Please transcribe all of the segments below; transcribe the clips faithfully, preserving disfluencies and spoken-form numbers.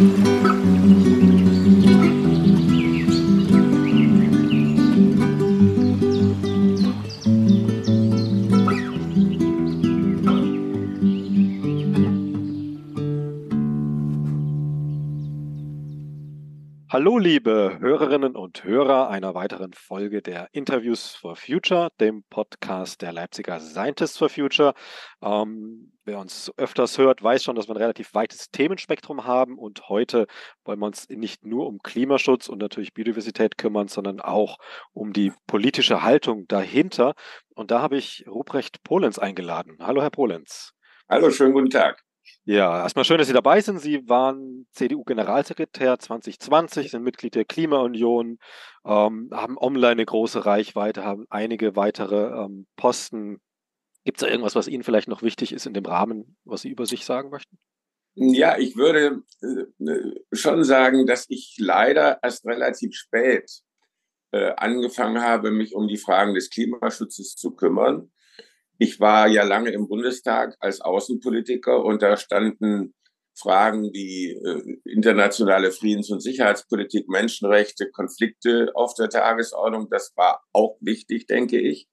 Hallo, liebe Hörerinnen und Hörer einer weiteren Folge der Interviews for Future, dem Podcast der Leipziger Scientists for Future. Ähm, wer uns öfters hört, weiß schon, dass wir ein relativ weites Themenspektrum haben, und heute wollen wir uns nicht nur um Klimaschutz und natürlich Biodiversität kümmern, sondern auch um die politische Haltung dahinter. Und da habe ich Ruprecht Polenz eingeladen. Hallo, Herr Polenz. Hallo, schönen guten Tag. Ja, erstmal schön, dass Sie dabei sind. Sie waren C D U-Generalsekretär zwanzig zwanzig, sind Mitglied der Klimaunion, ähm, haben online eine große Reichweite, haben einige weitere ähm, Posten. Gibt es da irgendwas, was Ihnen vielleicht noch wichtig ist in dem Rahmen, was Sie über sich sagen möchten? Ja, ich würde äh, schon sagen, dass ich leider erst relativ spät äh, angefangen habe, mich um die Fragen des Klimaschutzes zu kümmern. Ich war ja lange im Bundestag als Außenpolitiker, und da standen Fragen wie äh, internationale Friedens- und Sicherheitspolitik, Menschenrechte, Konflikte auf der Tagesordnung. Das war auch wichtig, denke ich.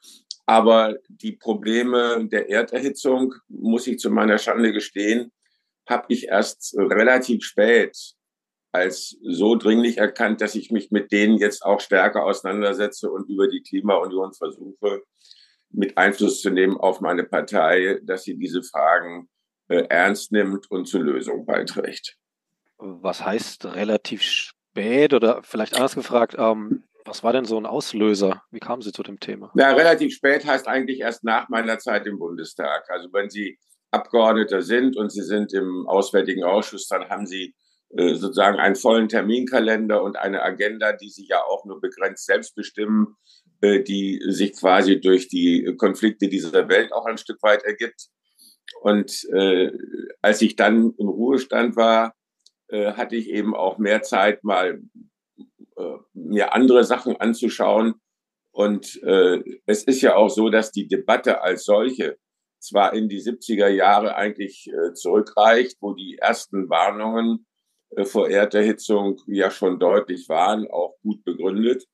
Aber die Probleme der Erderhitzung, muss ich zu meiner Schande gestehen, habe ich erst relativ spät als so dringlich erkannt, dass ich mich mit denen jetzt auch stärker auseinandersetze und über die Klimaunion versuche, mit Einfluss zu nehmen auf meine Partei, dass sie diese Fragen äh, ernst nimmt und zur Lösung beiträgt. Was heißt relativ spät, oder vielleicht anders gefragt, ähm, was war denn so ein Auslöser? Wie kamen Sie zu dem Thema? Na, relativ spät heißt eigentlich erst nach meiner Zeit im Bundestag. Also wenn Sie Abgeordneter sind und Sie sind im Auswärtigen Ausschuss, dann haben Sie äh, sozusagen einen vollen Terminkalender und eine Agenda, die Sie ja auch nur begrenzt selbst bestimmen, äh, die sich quasi durch die Konflikte dieser Welt auch ein Stück weit ergibt. Und äh, als ich dann im Ruhestand war, äh, hatte ich eben auch mehr Zeit, mal äh, mir andere Sachen anzuschauen. Und äh, es ist ja auch so, dass die Debatte als solche zwar in die siebziger Jahre eigentlich äh, zurückreicht, wo die ersten Warnungen äh, vor Erderhitzung ja schon deutlich waren, auch gut begründet,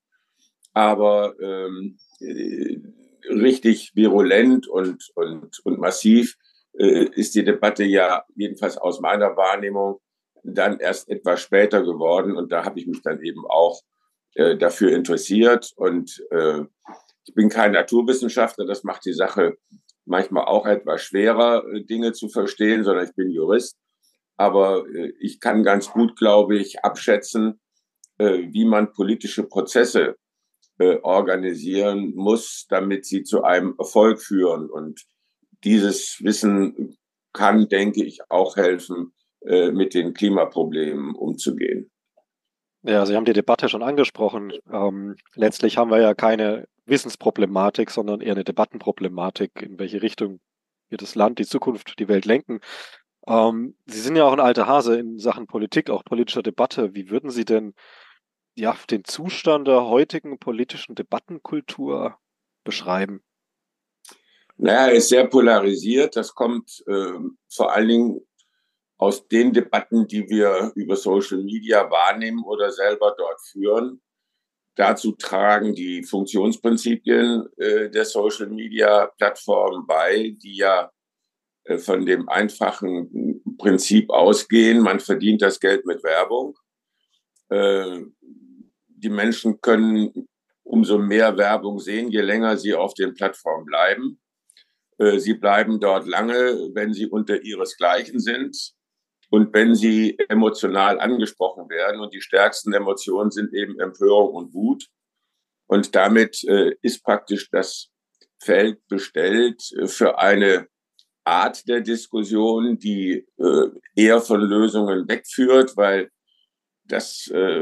aber ähm, äh, richtig virulent und, und, und massiv äh, ist die Debatte ja jedenfalls aus meiner Wahrnehmung dann erst etwas später geworden. Und da habe ich mich dann eben auch äh, dafür interessiert. Und äh, ich bin kein Naturwissenschaftler, das macht die Sache manchmal auch etwas schwerer, Dinge zu verstehen, sondern ich bin Jurist. Aber äh, ich kann ganz gut, glaube ich, abschätzen, äh, wie man politische Prozesse äh, organisieren muss, damit sie zu einem Erfolg führen. Und dieses Wissen kann, denke ich, auch helfen, äh, mit den Klimaproblemen umzugehen. Ja, Sie haben die Debatte schon angesprochen. Ähm, letztlich haben wir ja keine Wissensproblematik, sondern eher eine Debattenproblematik, in welche Richtung wir das Land, die Zukunft, die Welt lenken. Ähm, Sie sind ja auch ein alter Hase in Sachen Politik, auch politischer Debatte. Wie würden Sie denn ja den Zustand der heutigen politischen Debattenkultur beschreiben? Naja, er ist sehr polarisiert. Das kommt äh, vor allen Dingen aus den Debatten, die wir über Social Media wahrnehmen oder selber dort führen. Dazu tragen die Funktionsprinzipien äh, der Social Media Plattformen bei, die ja äh, von dem einfachen Prinzip ausgehen, man verdient das Geld mit Werbung. Äh, die Menschen können umso mehr Werbung sehen, je länger sie auf den Plattformen bleiben. Äh, sie bleiben dort lange, wenn sie unter ihresgleichen sind und wenn sie emotional angesprochen werden. Und die stärksten Emotionen sind eben Empörung und Wut. Und damit äh, ist praktisch das Feld bestellt für eine Art der Diskussion, die äh, eher von Lösungen wegführt, weil das äh,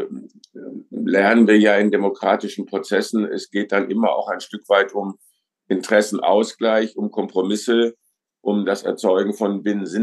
lernen wir ja in demokratischen Prozessen. Es geht dann immer auch ein Stück weit um Interessenausgleich, um Kompromisse, um das Erzeugen von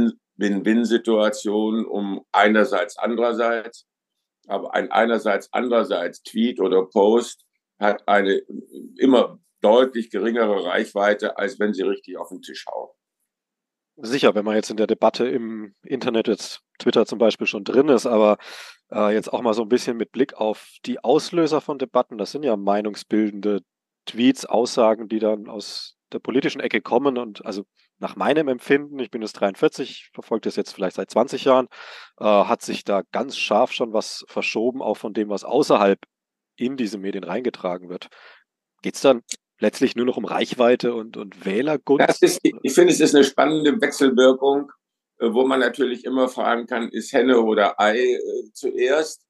Win-Win-Situationen, um einerseits, andererseits. Aber ein einerseits, andererseits Tweet oder Post hat eine immer deutlich geringere Reichweite, als wenn sie richtig auf den Tisch hauen. Sicher, wenn man jetzt in der Debatte im Internet, jetzt Twitter zum Beispiel, schon drin ist, aber äh, jetzt auch mal so ein bisschen mit Blick auf die Auslöser von Debatten, das sind ja meinungsbildende Tweets, Aussagen, die dann aus der politischen Ecke kommen und also nach meinem Empfinden, ich bin jetzt dreiundvierzig, verfolge das jetzt vielleicht seit zwanzig Jahren, äh, hat sich da ganz scharf schon was verschoben, auch von dem, was außerhalb in diese Medien reingetragen wird. Geht es dann letztlich nur noch um Reichweite und, und Das Wählergunst? ist, ich finde, es ist eine spannende Wechselwirkung, äh, wo man natürlich immer fragen kann, ist Henne oder Ei äh, zuerst?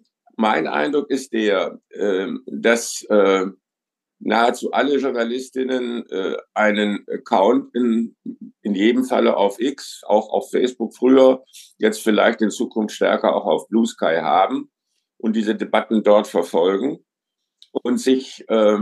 Mein Eindruck ist der, äh, dass äh, nahezu alle Journalistinnen äh, einen Account in, in jedem Falle auf X, auch auf Facebook früher, jetzt vielleicht in Zukunft stärker auch auf Blue Sky haben und diese Debatten dort verfolgen und sich äh,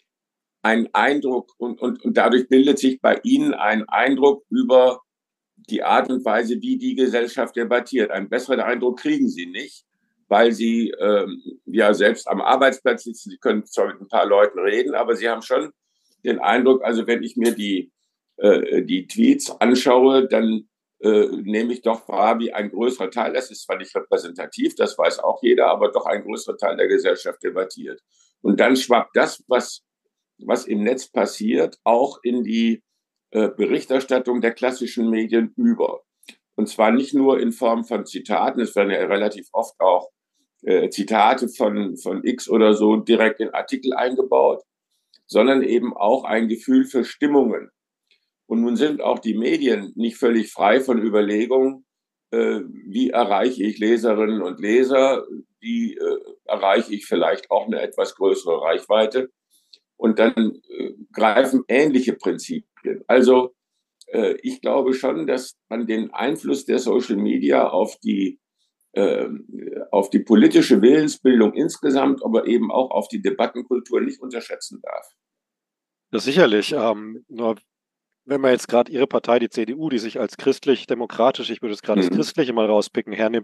einen Eindruck und, und, und dadurch bildet sich bei Ihnen ein Eindruck über die Art und Weise, wie die Gesellschaft debattiert. Einen besseren Eindruck kriegen Sie nicht, weil Sie ähm, ja selbst am Arbeitsplatz sitzen. Sie können zwar mit ein paar Leuten reden, aber Sie haben schon den Eindruck, also wenn ich mir die, äh, die Tweets anschaue, dann äh, nehme ich doch wahr, wie ein größerer Teil, das ist zwar nicht repräsentativ, das weiß auch jeder, aber doch ein größerer Teil der Gesellschaft debattiert. Und dann schwappt das, was was im Netz passiert, auch in die äh, Berichterstattung der klassischen Medien über. Und zwar nicht nur in Form von Zitaten, es werden ja relativ oft auch äh, Zitate von, von X oder so direkt in Artikel eingebaut, sondern eben auch ein Gefühl für Stimmungen. Und nun sind auch die Medien nicht völlig frei von Überlegungen, äh, wie erreiche ich Leserinnen und Leser, wie äh, erreiche ich vielleicht auch eine etwas größere Reichweite. Und dann äh, greifen ähnliche Prinzipien. Also äh, ich glaube schon, dass man den Einfluss der Social Media auf die, äh, auf die politische Willensbildung insgesamt, aber eben auch auf die Debattenkultur nicht unterschätzen darf. Das sicherlich. Ähm, nur wenn man jetzt gerade Ihre Partei, die C D U, die sich als christlich-demokratisch, ich würde es gerade das Mhm. Christliche mal rauspicken, hernimmt,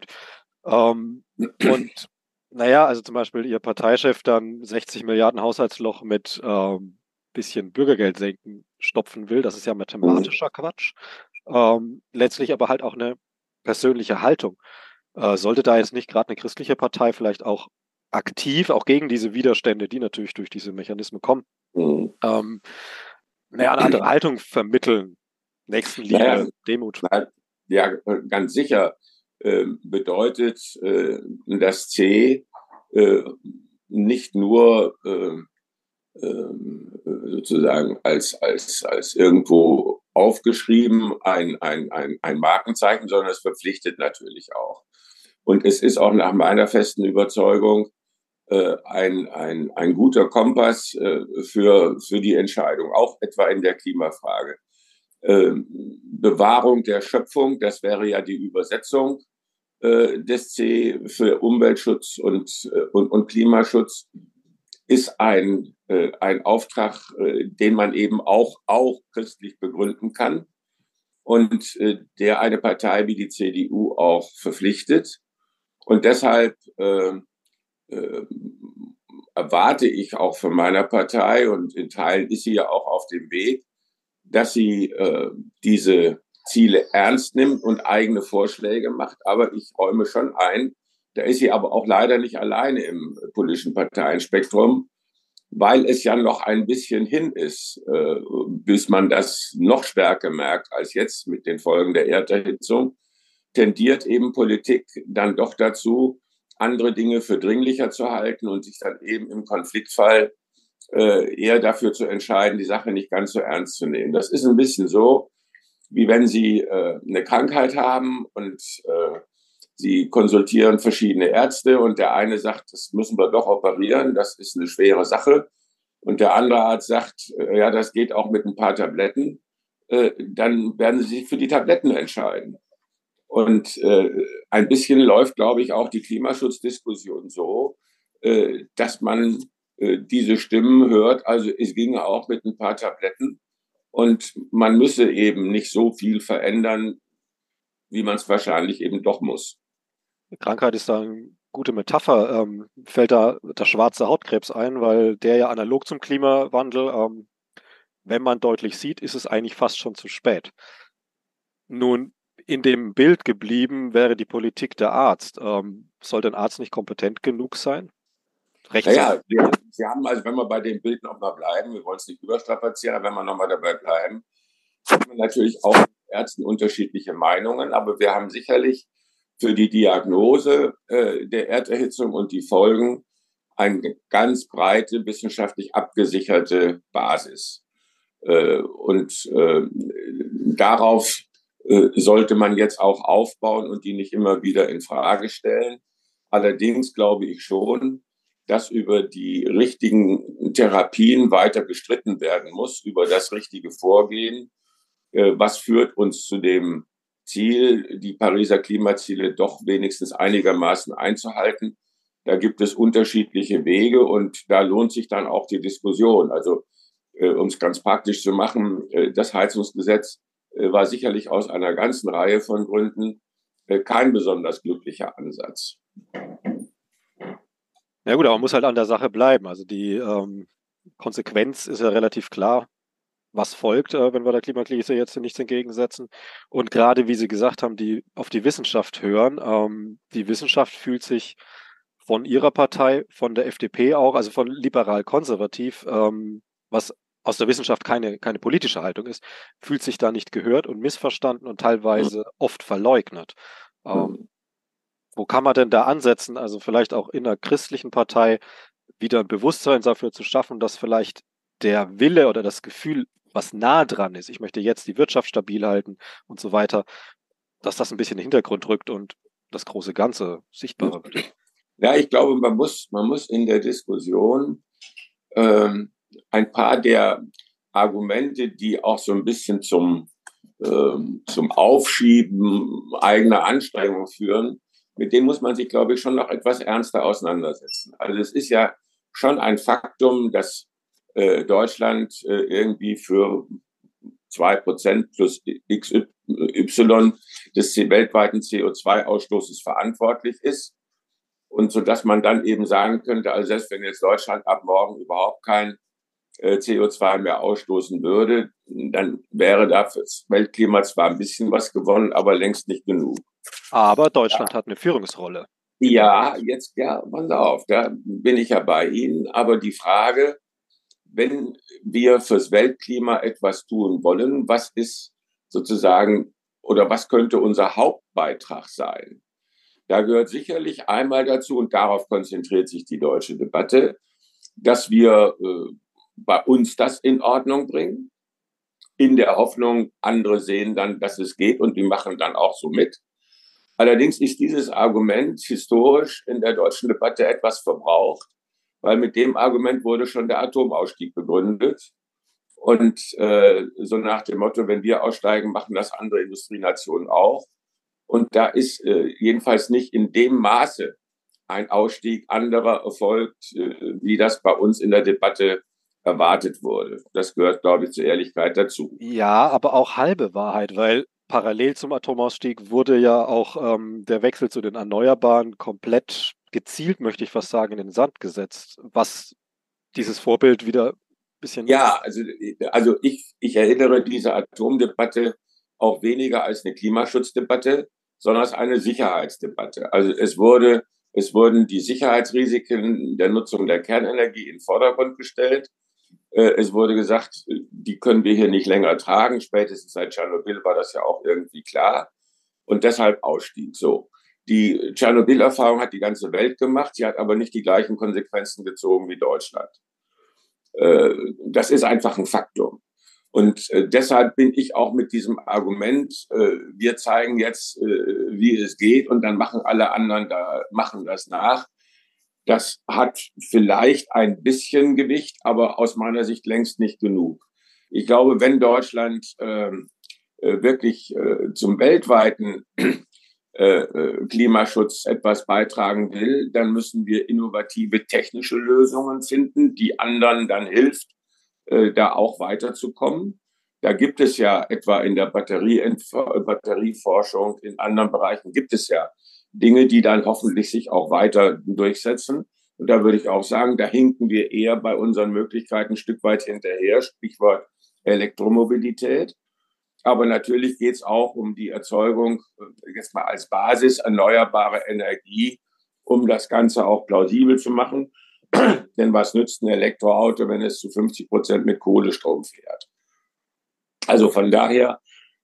ähm, und naja, also zum Beispiel Ihr Parteichef dann sechzig Milliarden Haushaltsloch mit ähm, bisschen Bürgergeld senken stopfen will, das ist ja mathematischer Quatsch. Ähm, letztlich aber halt auch eine persönliche Haltung. Äh, sollte da jetzt nicht gerade eine christliche Partei vielleicht auch aktiv, auch gegen diese Widerstände, die natürlich durch diese Mechanismen kommen, Mhm. ähm, naja, eine andere Haltung vermitteln. Naja, Nächstenliebe, Demut. ja, ganz sicher äh, bedeutet äh, das C äh, nicht nur äh, sozusagen als, als, als irgendwo aufgeschrieben ein, ein, ein, ein Markenzeichen, sondern es verpflichtet natürlich auch. Und es ist auch nach meiner festen Überzeugung äh, ein, ein, ein guter Kompass äh, für, für die Entscheidung, auch etwa in der Klimafrage. Äh, Bewahrung der Schöpfung, das wäre ja die Übersetzung äh, des C für Umweltschutz und, äh, und, und Klimaschutz, ist ein, äh, ein Auftrag, äh, den man eben auch, auch christlich begründen kann und äh, der eine Partei wie die C D U auch verpflichtet. Und deshalb äh, äh, erwarte ich auch von meiner Partei, und in Teilen ist sie ja auch auf dem Weg, dass sie äh, diese Ziele ernst nimmt und eigene Vorschläge macht. Aber ich räume schon ein, da ist sie aber auch leider nicht alleine im politischen Parteienspektrum, weil es ja noch ein bisschen hin ist, äh, bis man das noch stärker merkt als jetzt mit den Folgen der Erderhitzung, tendiert eben Politik dann doch dazu, andere Dinge für dringlicher zu halten und sich dann eben im Konfliktfall äh, eher dafür zu entscheiden, die Sache nicht ganz so ernst zu nehmen. Das ist ein bisschen so, wie wenn Sie äh, eine Krankheit haben und äh, Sie konsultieren verschiedene Ärzte und der eine sagt, das müssen wir doch operieren, das ist eine schwere Sache. Und der andere Arzt sagt, äh, ja, das geht auch mit ein paar Tabletten. Äh, dann werden Sie sich für die Tabletten entscheiden. Und äh, ein bisschen läuft, glaube ich, auch die Klimaschutzdiskussion so, äh, dass man äh, diese Stimmen hört. Also es ginge auch mit ein paar Tabletten. Und man müsse eben nicht so viel verändern, wie man es wahrscheinlich eben doch muss. Krankheit ist da eine gute Metapher. Ähm, fällt da der schwarze Hautkrebs ein, weil der ja analog zum Klimawandel, ähm, wenn man deutlich sieht, ist es eigentlich fast schon zu spät. Nun, in dem Bild geblieben wäre die Politik der Arzt. Ähm, sollte ein Arzt nicht kompetent genug sein? Naja, wir, Sie haben also, wenn wir bei dem Bild nochmal bleiben, wir wollen es nicht überstrapazieren, aber wenn wir nochmal dabei bleiben, haben wir natürlich auch mit Ärzten unterschiedliche Meinungen, aber wir haben sicherlich für die Diagnose äh, der Erderhitzung und die Folgen eine ganz breite, wissenschaftlich abgesicherte Basis. Äh, und äh, darauf äh, sollte man jetzt auch aufbauen und die nicht immer wieder in Frage stellen. Allerdings glaube ich schon, dass über die richtigen Therapien weiter gestritten werden muss, über das richtige Vorgehen. Äh, was führt uns zu dem Ziel, die Pariser Klimaziele doch wenigstens einigermaßen einzuhalten? Da gibt es unterschiedliche Wege und da lohnt sich dann auch die Diskussion. Also äh, um es ganz praktisch zu machen, äh, das Heizungsgesetz äh, war sicherlich aus einer ganzen Reihe von Gründen äh, kein besonders glücklicher Ansatz. Ja gut, aber man muss halt an der Sache bleiben. Also die ähm, Konsequenz ist ja relativ klar, was folgt, äh, wenn wir der Klimakrise jetzt nichts entgegensetzen. Und gerade wie Sie gesagt haben, die auf die Wissenschaft hören. Ähm, die Wissenschaft fühlt sich von Ihrer Partei, von der F D P auch, also von liberal-konservativ, ähm, was aus der Wissenschaft keine, keine politische Haltung ist, fühlt sich da nicht gehört und missverstanden und teilweise oft verleugnet. Ähm, wo kann man denn da ansetzen? Also vielleicht auch in einer christlichen Partei wieder ein Bewusstsein dafür zu schaffen, dass vielleicht der Wille oder das Gefühl, was nah dran ist, ich möchte jetzt die Wirtschaft stabil halten und so weiter, dass das ein bisschen in den Hintergrund rückt und das große Ganze sichtbarer wird. Ja, ich glaube, man muss, man muss in der Diskussion ähm, ein paar der Argumente, die auch so ein bisschen zum, ähm, zum Aufschieben eigener Anstrengungen führen, mit denen muss man sich, glaube ich, schon noch etwas ernster auseinandersetzen. Also es ist ja schon ein Faktum, dass äh, Deutschland äh, irgendwie für zwei Prozent plus X Y des weltweiten C O zwei Ausstoßes verantwortlich ist. Und so dass man dann eben sagen könnte, also selbst wenn jetzt Deutschland ab morgen überhaupt kein äh, C O zwei mehr ausstoßen würde, dann wäre da fürs Weltklima zwar ein bisschen was gewonnen, aber längst nicht genug. Aber Deutschland ja. hat eine Führungsrolle. Ja, jetzt, ja, pass auf, da bin ich ja bei Ihnen. Aber die Frage, wenn wir fürs Weltklima etwas tun wollen, was ist sozusagen oder was könnte unser Hauptbeitrag sein? Da gehört sicherlich einmal dazu, und darauf konzentriert sich die deutsche Debatte, dass wir äh, bei uns das in Ordnung bringen, in der Hoffnung, andere sehen dann, dass es geht und die machen dann auch so mit. Allerdings ist dieses Argument historisch in der deutschen Debatte etwas verbraucht, weil mit dem Argument wurde schon der Atomausstieg begründet. Und äh, so nach dem Motto, wenn wir aussteigen, machen das andere Industrienationen auch. Und da ist äh, jedenfalls nicht in dem Maße ein Ausstieg anderer erfolgt, äh, wie das bei uns in der Debatte erwartet wurde. Das gehört, glaube ich, zur Ehrlichkeit dazu. Ja, aber auch halbe Wahrheit, weil parallel zum Atomausstieg wurde ja auch ähm, der Wechsel zu den Erneuerbaren komplett gezielt, möchte ich fast sagen, in den Sand gesetzt, was dieses Vorbild wieder ein bisschen... Ja, also, also ich, ich erinnere diese Atomdebatte auch weniger als eine Klimaschutzdebatte, sondern als eine Sicherheitsdebatte. Also es wurde, es wurden die Sicherheitsrisiken der Nutzung der Kernenergie in den Vordergrund gestellt. Es wurde gesagt, die können wir hier nicht länger tragen. Spätestens seit Tschernobyl war das ja auch irgendwie klar. Und deshalb Ausstieg. So. Die Tschernobyl-Erfahrung hat die ganze Welt gemacht. Sie hat aber nicht die gleichen Konsequenzen gezogen wie Deutschland. Das ist einfach ein Faktum. Und deshalb bin ich auch mit diesem Argument, wir zeigen jetzt, wie es geht und dann machen alle anderen da, machen das nach. Das hat vielleicht ein bisschen Gewicht, aber aus meiner Sicht längst nicht genug. Ich glaube, wenn Deutschland äh, wirklich äh, zum weltweiten äh, Klimaschutz etwas beitragen will, dann müssen wir innovative technische Lösungen finden, die anderen dann hilft, äh, da auch weiterzukommen. Da gibt es ja etwa in der Batterie, Batterieforschung, in anderen Bereichen gibt es ja Dinge, die dann hoffentlich sich auch weiter durchsetzen. Und da würde ich auch sagen, da hinken wir eher bei unseren Möglichkeiten ein Stück weit hinterher, Stichwort Elektromobilität. Aber natürlich geht es auch um die Erzeugung, jetzt mal als Basis, erneuerbare Energie, um das Ganze auch plausibel zu machen. Denn was nützt ein Elektroauto, wenn es zu fünfzig Prozent mit Kohlestrom fährt? Also von daher,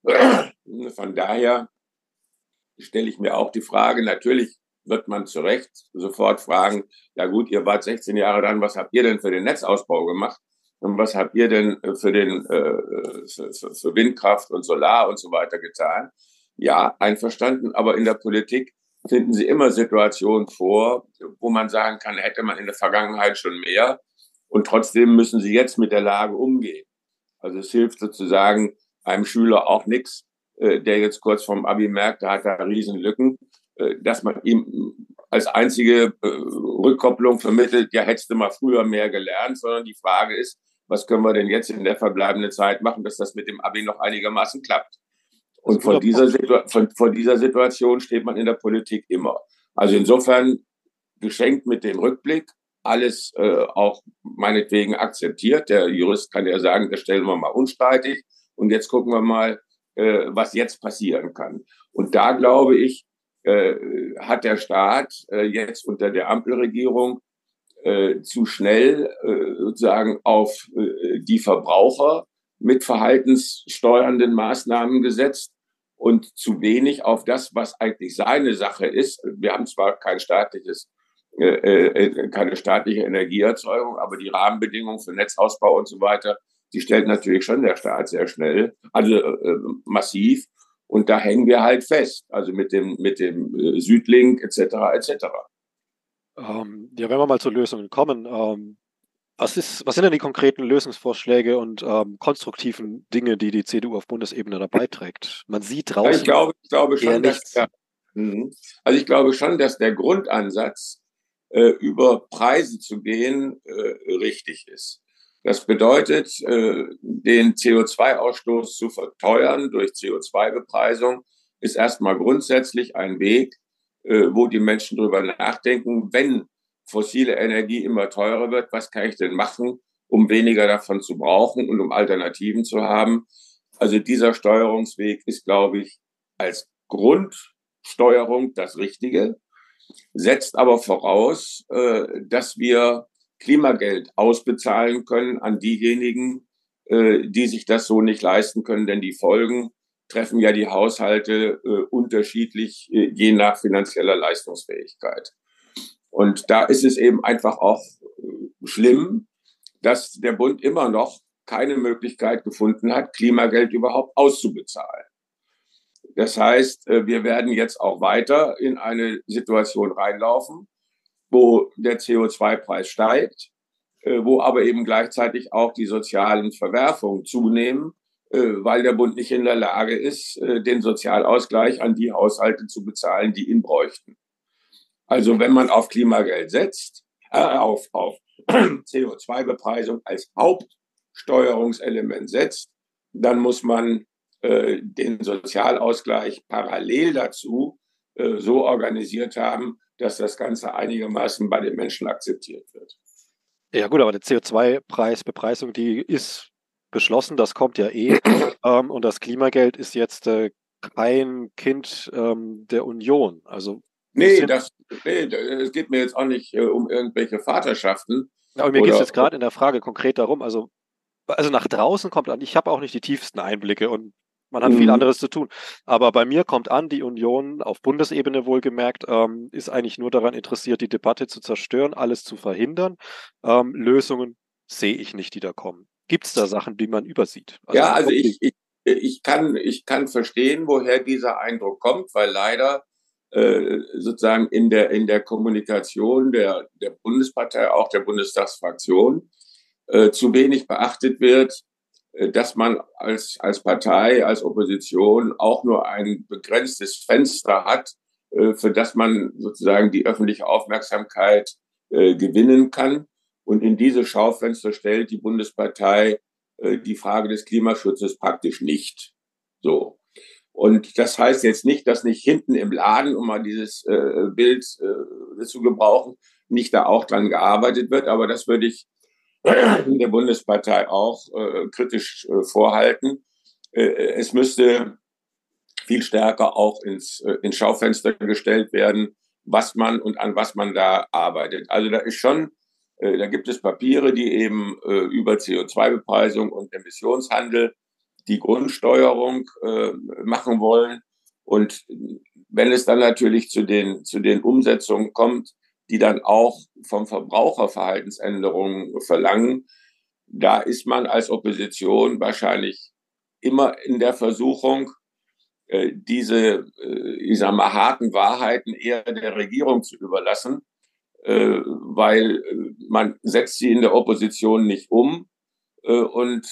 von daher stelle ich mir auch die Frage, natürlich wird man zu Recht sofort fragen, ja gut, ihr wart sechzehn Jahre dran, was habt ihr denn für den Netzausbau gemacht? Und was habt ihr denn für, den, äh, für, für Windkraft und Solar und so weiter getan? Ja, einverstanden, aber in der Politik finden Sie immer Situationen vor, wo man sagen kann, hätte man in der Vergangenheit schon mehr. Und trotzdem müssen Sie jetzt mit der Lage umgehen. Also es hilft sozusagen einem Schüler auch nichts, äh, der jetzt kurz vorm Abi merkt, da hat er Riesenlücken, äh, dass man ihm als einzige äh, Rückkopplung vermittelt, ja, hättest du mal früher mehr gelernt, sondern die Frage ist, was können wir denn jetzt in der verbleibenden Zeit machen, dass das mit dem Abi noch einigermaßen klappt. Und vor dieser, von, vor dieser Situation steht man in der Politik immer. Also insofern geschenkt mit dem Rückblick, alles äh, auch meinetwegen akzeptiert. Der Jurist kann ja sagen, das stellen wir mal unstreitig. Und jetzt gucken wir mal, äh, was jetzt passieren kann. Und da glaube ich, äh, hat der Staat äh, jetzt unter der Ampelregierung äh, zu schnell äh, sozusagen auf äh, die Verbraucher mit verhaltenssteuernden Maßnahmen gesetzt und zu wenig auf das, was eigentlich seine Sache ist. Wir haben zwar kein staatliches, äh, äh, keine staatliche Energieerzeugung, aber die Rahmenbedingungen für Netzausbau und so weiter, die stellt natürlich schon der Staat sehr schnell, also äh, massiv. Und da hängen wir halt fest, also mit dem, mit dem äh, Südlink et cetera et cetera. Ähm, ja, wenn wir mal zu Lösungen kommen, ähm, was ist, was sind denn die konkreten Lösungsvorschläge und ähm, konstruktiven Dinge, die die C D U auf Bundesebene da beiträgt? Man sieht draußen ja, ich glaube, ich glaube eher schon, dass nichts. der, also ich glaube schon, dass der Grundansatz, äh, über Preise zu gehen, äh, richtig ist. Das bedeutet, äh, den C O zwei Ausstoß zu verteuern durch C O zwei Bepreisung, ist erstmal grundsätzlich ein Weg, äh, wo die Menschen drüber nachdenken, wenn fossile Energie immer teurer wird, was kann ich denn machen, um weniger davon zu brauchen und um Alternativen zu haben. Also dieser Steuerungsweg ist, glaube ich, als Grundsteuerung das Richtige, setzt aber voraus, äh, dass wir Klimageld ausbezahlen können an diejenigen, äh, die sich das so nicht leisten können, denn die Folgen treffen ja die Haushalte äh, unterschiedlich, äh, je nach finanzieller Leistungsfähigkeit. Und da ist es eben einfach auch äh, schlimm, dass der Bund immer noch keine Möglichkeit gefunden hat, Klimageld überhaupt auszubezahlen. Das heißt, äh, wir werden jetzt auch weiter in eine Situation reinlaufen, wo der C O zwei Preis steigt, äh, wo aber eben gleichzeitig auch die sozialen Verwerfungen zunehmen, äh, weil der Bund nicht in der Lage ist, äh, den Sozialausgleich an die Haushalte zu bezahlen, die ihn bräuchten. Also wenn man auf Klimageld setzt, äh, auf, auf C O zwei Bepreisung als Hauptsteuerungselement setzt, dann muss man äh, den Sozialausgleich parallel dazu äh, so organisiert haben, dass das Ganze einigermaßen bei den Menschen akzeptiert wird. Ja gut, aber die C O zwei Preis, Bepreisung, die ist beschlossen, das kommt ja eh. ähm, und das Klimageld ist jetzt äh, kein Kind ähm, der Union. Also Nee, das, nee, es geht mir jetzt auch nicht äh, um irgendwelche Vaterschaften. aber mir geht es jetzt gerade in der Frage konkret darum, also, also nach draußen kommt an, ich habe auch nicht die tiefsten Einblicke und man hat viel anderes zu tun. Aber bei mir kommt an, die Union auf Bundesebene wohlgemerkt, ähm, ist eigentlich nur daran interessiert, die Debatte zu zerstören, alles zu verhindern. Ähm, Lösungen sehe ich nicht, die da kommen. Gibt es da Sachen, die man übersieht? Also ja, also ich, ich, ich, kann, ich kann verstehen, woher dieser Eindruck kommt, weil leider äh, sozusagen in der, in der Kommunikation der, der Bundespartei, auch der Bundestagsfraktion, äh, zu wenig beachtet wird, dass man als, als Partei, als Opposition auch nur ein begrenztes Fenster hat, für das man sozusagen die öffentliche Aufmerksamkeit äh, gewinnen kann. Und in diese Schaufenster stellt die Bundespartei äh, die Frage des Klimaschutzes praktisch nicht. So. Und das heißt jetzt nicht, dass nicht hinten im Laden, um mal dieses äh, Bild äh, zu gebrauchen, nicht da auch dran gearbeitet wird. Aber das würde ich der Bundespartei auch äh, kritisch äh, vorhalten, Es müsste viel stärker auch ins, ins Schaufenster gestellt werden, was man und an was man da arbeitet. Also da ist schon, da gibt es Papiere, die eben über C O zwei Bepreisung und Emissionshandel die Grundsteuerung machen wollen. Und wenn es dann natürlich zu den, zu den Umsetzungen kommt, die dann auch vom Verbraucher Verhaltensänderungen verlangen, da ist man als Opposition wahrscheinlich immer in der Versuchung, diese, ich sag mal, harten Wahrheiten eher der Regierung zu überlassen, weil man setzt sie in der Opposition nicht um und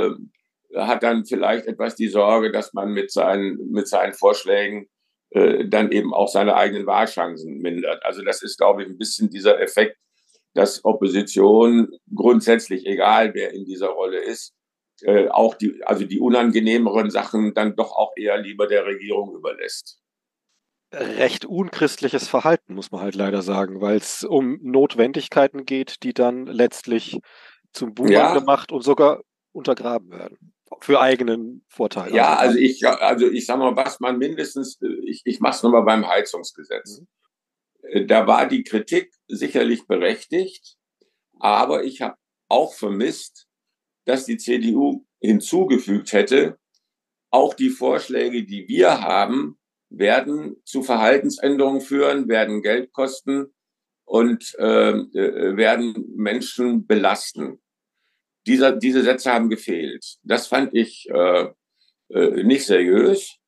hat dann vielleicht etwas die Sorge, dass man mit seinen, mit seinen Vorschlägen dann eben auch seine eigenen Wahlchancen mindert. Also das ist, glaube ich, ein bisschen dieser Effekt, dass Opposition grundsätzlich, egal wer in dieser Rolle ist, äh, auch die, also die unangenehmeren Sachen dann doch auch eher lieber der Regierung überlässt. Recht unchristliches Verhalten, muss man halt leider sagen, weil es um Notwendigkeiten geht, die dann letztlich zum Bumerang ja. gemacht und sogar untergraben werden. Für eigenen Vorteil. Ja, also, also ich, also ich sag mal, was man mindestens, ich, ich mach's nochmal beim Heizungsgesetz. Mhm. Da war die Kritik sicherlich berechtigt, aber ich habe auch vermisst, dass die C D U hinzugefügt hätte, auch die Vorschläge, die wir haben, werden zu Verhaltensänderungen führen, werden Geld kosten und äh, werden Menschen belasten. Diese, diese Sätze haben gefehlt. Das fand ich äh, äh, nicht seriös.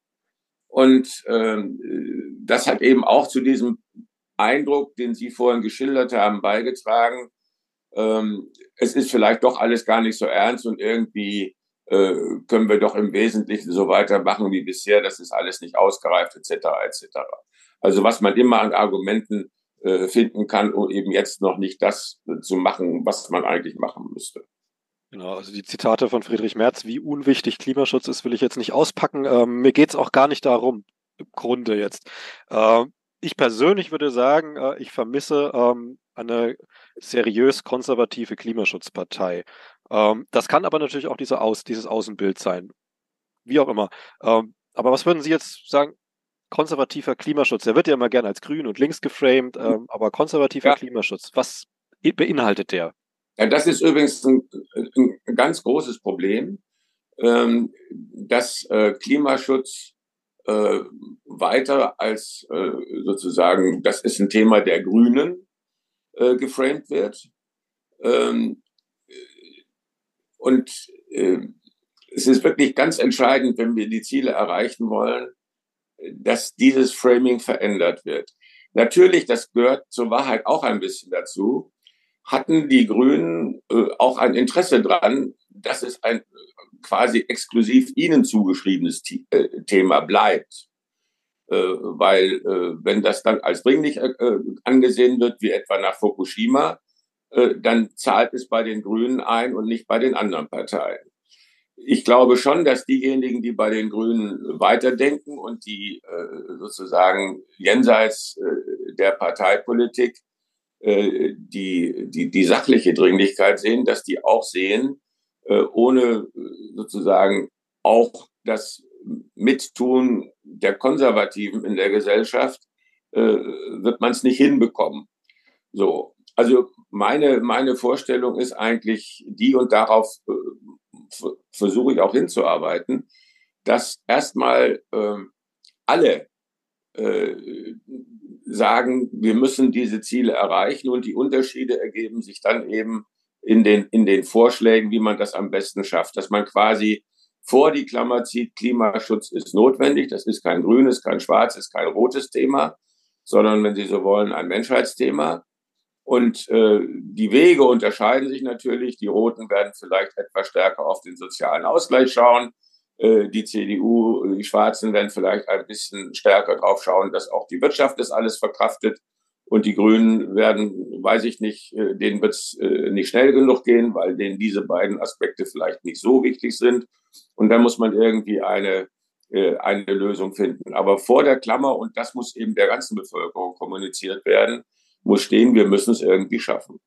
Und äh, das hat eben auch zu diesem Eindruck, den Sie vorhin geschildert haben, beigetragen. Ähm, es ist vielleicht doch alles gar nicht so ernst und irgendwie äh, können wir doch im Wesentlichen so weitermachen wie bisher. Das ist alles nicht ausgereift, et cetera, et cetera. Also was man immer an Argumenten äh, finden kann, um eben jetzt noch nicht das äh, zu machen, was man eigentlich machen müsste. Genau, also die Zitate von Friedrich Merz, wie unwichtig Klimaschutz ist, will ich jetzt nicht auspacken. Ähm, mir geht es auch gar nicht darum, im Grunde jetzt. Ähm, ich persönlich würde sagen, äh, ich vermisse ähm, eine seriös konservative Klimaschutzpartei. Ähm, das kann aber natürlich auch diese Aus, dieses Außenbild sein. Wie auch immer. Ähm, aber was würden Sie jetzt sagen? Konservativer Klimaschutz, der wird ja immer gerne als grün und links geframed, ähm, aber konservativer ja. Klimaschutz, was beinhaltet der? Ja, das ist übrigens ein, ein ganz großes Problem, ähm, dass äh, Klimaschutz äh, weiter als äh, sozusagen, das ist ein Thema der Grünen, äh, geframed wird. Ähm, und äh, es ist wirklich ganz entscheidend, wenn wir die Ziele erreichen wollen, dass dieses Framing verändert wird. Natürlich, das gehört zur Wahrheit auch ein bisschen dazu, hatten die Grünen äh, auch ein Interesse dran, dass es ein quasi exklusiv ihnen zugeschriebenes äh, Thema bleibt. Äh, weil äh, wenn das dann als dringlich äh, angesehen wird, wie etwa nach Fukushima, äh, dann zahlt es bei den Grünen ein und nicht bei den anderen Parteien. Ich glaube schon, dass diejenigen, die bei den Grünen weiterdenken und die äh, sozusagen jenseits äh, der Parteipolitik äh, die, die, die sachliche Dringlichkeit sehen, dass die auch sehen, äh, ohne sozusagen auch das Mittun der Konservativen in der Gesellschaft äh, wird man es nicht hinbekommen. So, also meine, meine Vorstellung ist eigentlich die, und darauf äh, versuche ich auch hinzuarbeiten, dass erstmal äh, alle äh, sagen, wir müssen diese Ziele erreichen, und die Unterschiede ergeben sich dann eben in den, in den Vorschlägen, wie man das am besten schafft, dass man quasi vor die Klammer zieht, Klimaschutz ist notwendig, das ist kein grünes, kein schwarzes, kein rotes Thema, sondern, wenn Sie so wollen, ein Menschheitsthema. Und äh, die Wege unterscheiden sich natürlich. Die Roten werden vielleicht etwas stärker auf den sozialen Ausgleich schauen. Äh, die C D U, die Schwarzen werden vielleicht ein bisschen stärker drauf schauen, dass auch die Wirtschaft das alles verkraftet. Und die Grünen werden, weiß ich nicht, äh, denen wird es äh, nicht schnell genug gehen, weil denen diese beiden Aspekte vielleicht nicht so wichtig sind. Und dann muss man irgendwie eine, äh, eine Lösung finden. Aber vor der Klammer, und das muss eben der ganzen Bevölkerung kommuniziert werden, muss stehen, wir müssen es irgendwie schaffen.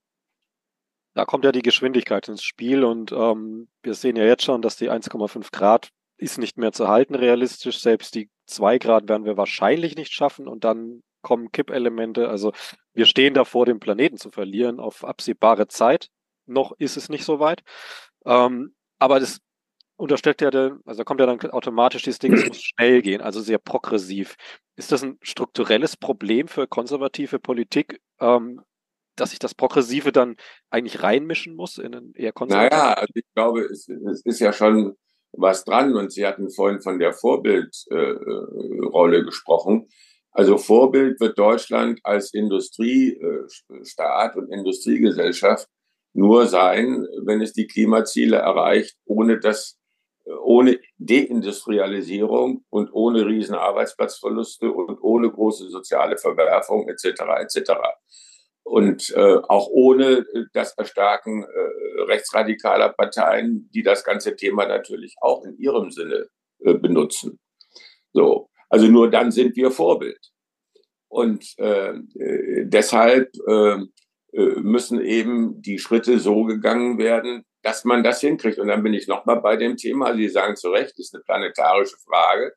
Da kommt ja die Geschwindigkeit ins Spiel, und ähm, wir sehen ja jetzt schon, dass die eins Komma fünf Grad ist nicht mehr zu halten realistisch. Selbst die zwei Grad werden wir wahrscheinlich nicht schaffen und dann kommen Kippelemente. Also wir stehen davor, den Planeten zu verlieren auf absehbare Zeit. Noch ist es nicht so weit. Ähm, aber das unterstellt ja, der, also kommt ja dann automatisch dieses Ding, es muss schnell gehen, also sehr progressiv. Ist das ein strukturelles Problem für konservative Politik, ähm, dass sich das Progressive dann eigentlich reinmischen muss in einen eher konservativen? Naja, also ich glaube, es, es ist ja schon was dran und Sie hatten vorhin von der Vorbildrolle äh, gesprochen. Also Vorbild wird Deutschland als Industriestaat und Industriegesellschaft nur sein, wenn es die Klimaziele erreicht, ohne das, ohne Deindustrialisierung und ohne riesen Arbeitsplatzverluste und ohne große soziale Verwerfung et cetera et cetera. Und äh, auch ohne das Erstarken äh, rechtsradikaler Parteien, die das ganze Thema natürlich auch in ihrem Sinne äh, benutzen. So, also nur dann sind wir Vorbild. Und äh, deshalb äh, müssen eben die Schritte so gegangen werden, dass man das hinkriegt. Und dann bin ich nochmal bei dem Thema. Sie sagen zu Recht, das ist eine planetarische Frage.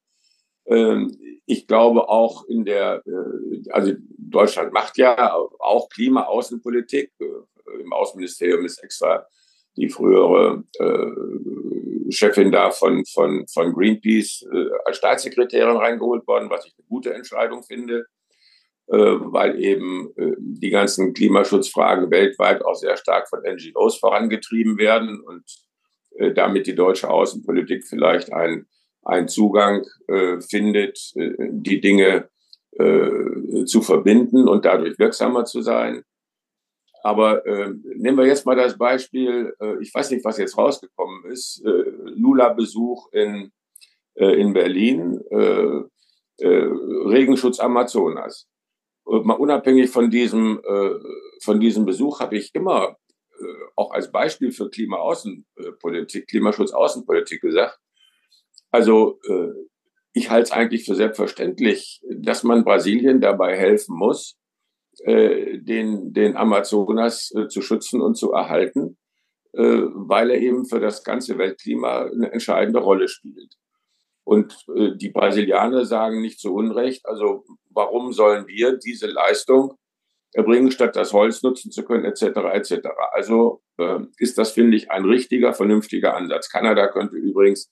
Ich glaube auch in der, also Deutschland macht ja auch Klima-Außenpolitik. Im Außenministerium ist extra die frühere äh, Chefin da von, von, von Greenpeace äh, als Staatssekretärin reingeholt worden, was ich eine gute Entscheidung finde, äh, weil eben äh, die ganzen Klimaschutzfragen weltweit auch sehr stark von N G Os vorangetrieben werden und äh, damit die deutsche Außenpolitik vielleicht ein einen Zugang äh, findet, äh, die Dinge äh, zu verbinden und dadurch wirksamer zu sein. Aber äh, nehmen wir jetzt mal das Beispiel, äh, ich weiß nicht, was jetzt rausgekommen ist, äh, Lula-Besuch in, äh, in Berlin, äh, äh, Regenschutz Amazonas. Und mal unabhängig von diesem, äh, von diesem Besuch habe ich immer äh, auch als Beispiel für Klimaaußenpolitik, Klimaschutzaußenpolitik gesagt, also äh, ich halte es eigentlich für selbstverständlich, dass man Brasilien dabei helfen muss, äh, den, den Amazonas äh, zu schützen und zu erhalten, äh, weil er eben für das ganze Weltklima eine entscheidende Rolle spielt. Und äh, die Brasilianer sagen nicht zu Unrecht, also warum sollen wir diese Leistung erbringen, statt das Holz nutzen zu können, et cetera et cetera. Also äh, ist das, finde ich, ein richtiger, vernünftiger Ansatz. Kanada könnte übrigens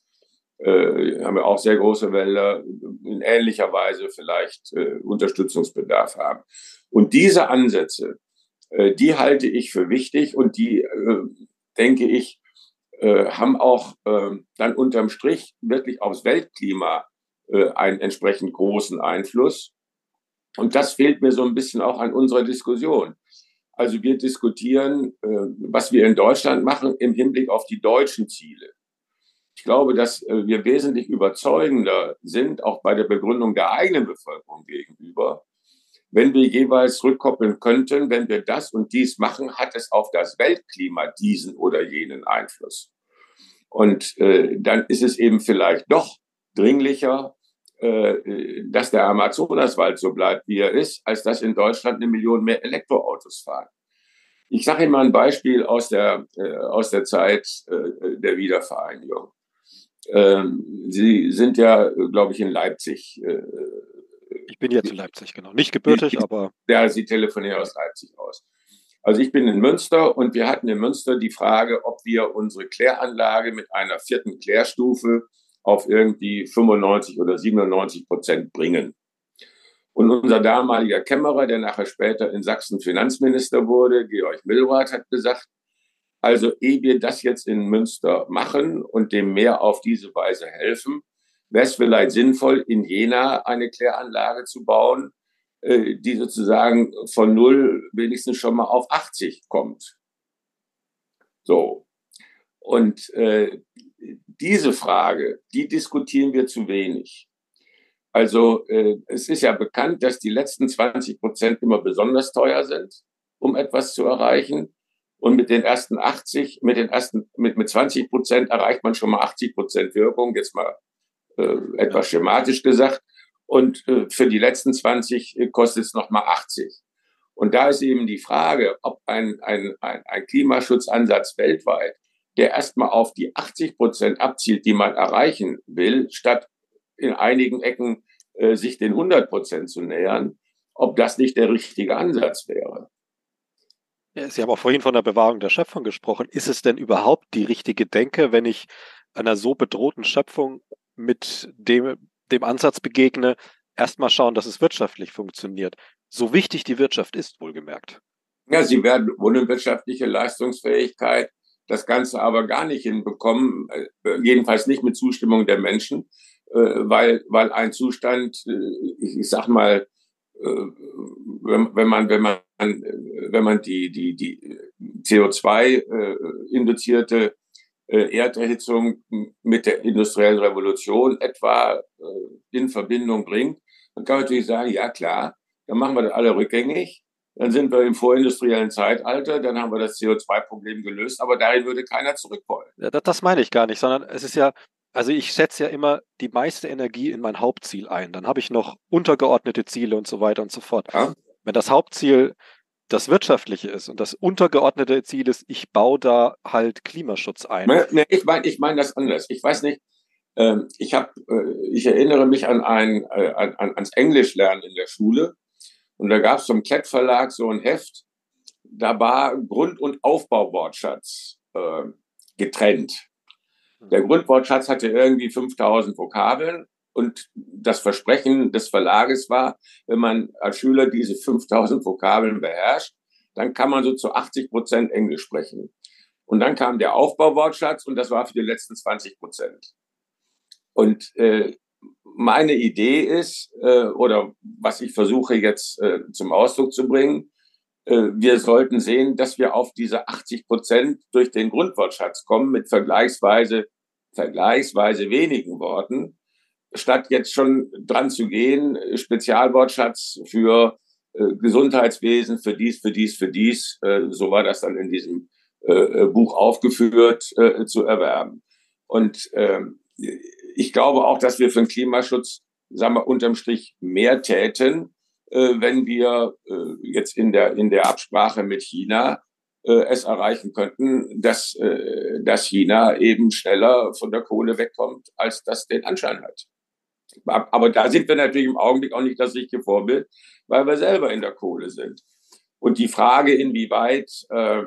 Äh, haben wir auch sehr große Wälder, in ähnlicher Weise vielleicht äh, Unterstützungsbedarf haben. Und diese Ansätze, äh, die halte ich für wichtig und die, äh, denke ich, äh, haben auch äh, dann unterm Strich wirklich aufs Weltklima äh, einen entsprechend großen Einfluss. Und das fehlt mir so ein bisschen auch an unserer Diskussion. Also wir diskutieren, äh, was wir in Deutschland machen im Hinblick auf die deutschen Ziele. Ich glaube, dass wir wesentlich überzeugender sind, auch bei der Begründung der eigenen Bevölkerung gegenüber, wenn wir jeweils rückkoppeln könnten, wenn wir das und dies machen, hat es auf das Weltklima diesen oder jenen Einfluss. Und äh, dann ist es eben vielleicht doch dringlicher, äh, dass der Amazonaswald so bleibt, wie er ist, als dass in Deutschland eine Million mehr Elektroautos fahren. Ich sage Ihnen mal ein Beispiel aus der, äh, aus der Zeit äh, der Wiedervereinigung. Ähm, Sie sind ja, glaube ich, in Leipzig. Äh, ich bin jetzt in Leipzig, genau. Nicht gebürtig, aber... Ja, Sie telefonieren aus Leipzig aus. Also ich bin in Münster und wir hatten in Münster die Frage, ob wir unsere Kläranlage mit einer vierten Klärstufe auf irgendwie fünfundneunzig oder siebenundneunzig Prozent bringen. Und unser damaliger Kämmerer, der nachher später in Sachsen Finanzminister wurde, Georg Millrath, hat gesagt, also ehe wir das jetzt in Münster machen und dem Meer auf diese Weise helfen, wäre es vielleicht sinnvoll, in Jena eine Kläranlage zu bauen, die sozusagen von null wenigstens schon mal auf achtzig kommt. So. Und äh, diese Frage, die diskutieren wir zu wenig. Also äh, es ist ja bekannt, dass die letzten zwanzig Prozent immer besonders teuer sind, um etwas zu erreichen. Und mit den ersten achtzig, mit den ersten, mit, mit zwanzig Prozent erreicht man schon mal achtzig Prozent Wirkung, jetzt mal äh, etwas schematisch gesagt. Und äh, für die letzten zwanzig kostet es nochmal achtzig. Und da ist eben die Frage, ob ein, ein, ein, ein Klimaschutzansatz weltweit der erstmal auf die achtzig Prozent abzielt, die man erreichen will, statt in einigen Ecken äh, sich den hundert Prozent zu nähern, ob das nicht der richtige Ansatz wäre. Ja, Sie haben auch vorhin von der Bewahrung der Schöpfung gesprochen. Ist es denn überhaupt die richtige Denke, wenn ich einer so bedrohten Schöpfung mit dem, dem Ansatz begegne, erstmal schauen, dass es wirtschaftlich funktioniert? So wichtig die Wirtschaft ist, wohlgemerkt. Ja, sie werden ohne wirtschaftliche Leistungsfähigkeit das Ganze aber gar nicht hinbekommen, äh, jedenfalls nicht mit Zustimmung der Menschen, äh, weil, weil ein Zustand, äh, ich, ich sag mal, äh, wenn, wenn man, wenn man, wenn man die, die, die C O zwei äh, induzierte äh, Erderhitzung mit der industriellen Revolution etwa äh, in Verbindung bringt, dann kann man natürlich sagen, ja klar, dann machen wir das alle rückgängig. Dann sind wir im vorindustriellen Zeitalter, dann haben wir das C O zwei Problem gelöst, aber dahin würde keiner zurück wollen. Ja, das, das meine ich gar nicht, sondern es ist ja, also ich setze ja immer die meiste Energie in mein Hauptziel ein. Dann habe ich noch untergeordnete Ziele und so weiter und so fort. Ja? Wenn das Hauptziel das Wirtschaftliche ist und das untergeordnete Ziel ist, ich baue da halt Klimaschutz ein. Nee, ich meine ich mein das anders. Ich weiß nicht, ähm, ich, hab, äh, ich erinnere mich an ein, äh, an, ans Englischlernen in der Schule. Und da gab es zum Klett-Verlag so ein Heft, da war Grund- und Aufbauwortschatz äh, getrennt. Der Grundwortschatz hatte irgendwie fünftausend Vokabeln und das Versprechen des Verlages war, wenn man als Schüler diese fünftausend Vokabeln beherrscht, dann kann man so zu achtzig Prozent Englisch sprechen. Und dann kam der Aufbauwortschatz und das war für die letzten zwanzig Prozent. Und äh, meine Idee ist, äh, oder was ich versuche jetzt äh, zum Ausdruck zu bringen, äh, wir sollten sehen, dass wir auf diese achtzig Prozent durch den Grundwortschatz kommen mit vergleichsweise, vergleichsweise wenigen Worten, statt jetzt schon dran zu gehen, Spezialwortschatz für äh, Gesundheitswesen, für dies, für dies, für dies, äh, so war das dann in diesem äh, Buch aufgeführt, äh, zu erwerben. Und ähm, ich glaube auch, dass wir für den Klimaschutz, sagen wir, unterm Strich mehr täten, äh, wenn wir äh, jetzt in der, in der Absprache mit China äh, es erreichen könnten, dass, äh, dass China eben schneller von der Kohle wegkommt, als das den Anschein hat. Aber da sind wir natürlich im Augenblick auch nicht das richtige Vorbild, weil wir selber in der Kohle sind. Und die Frage, inwieweit äh,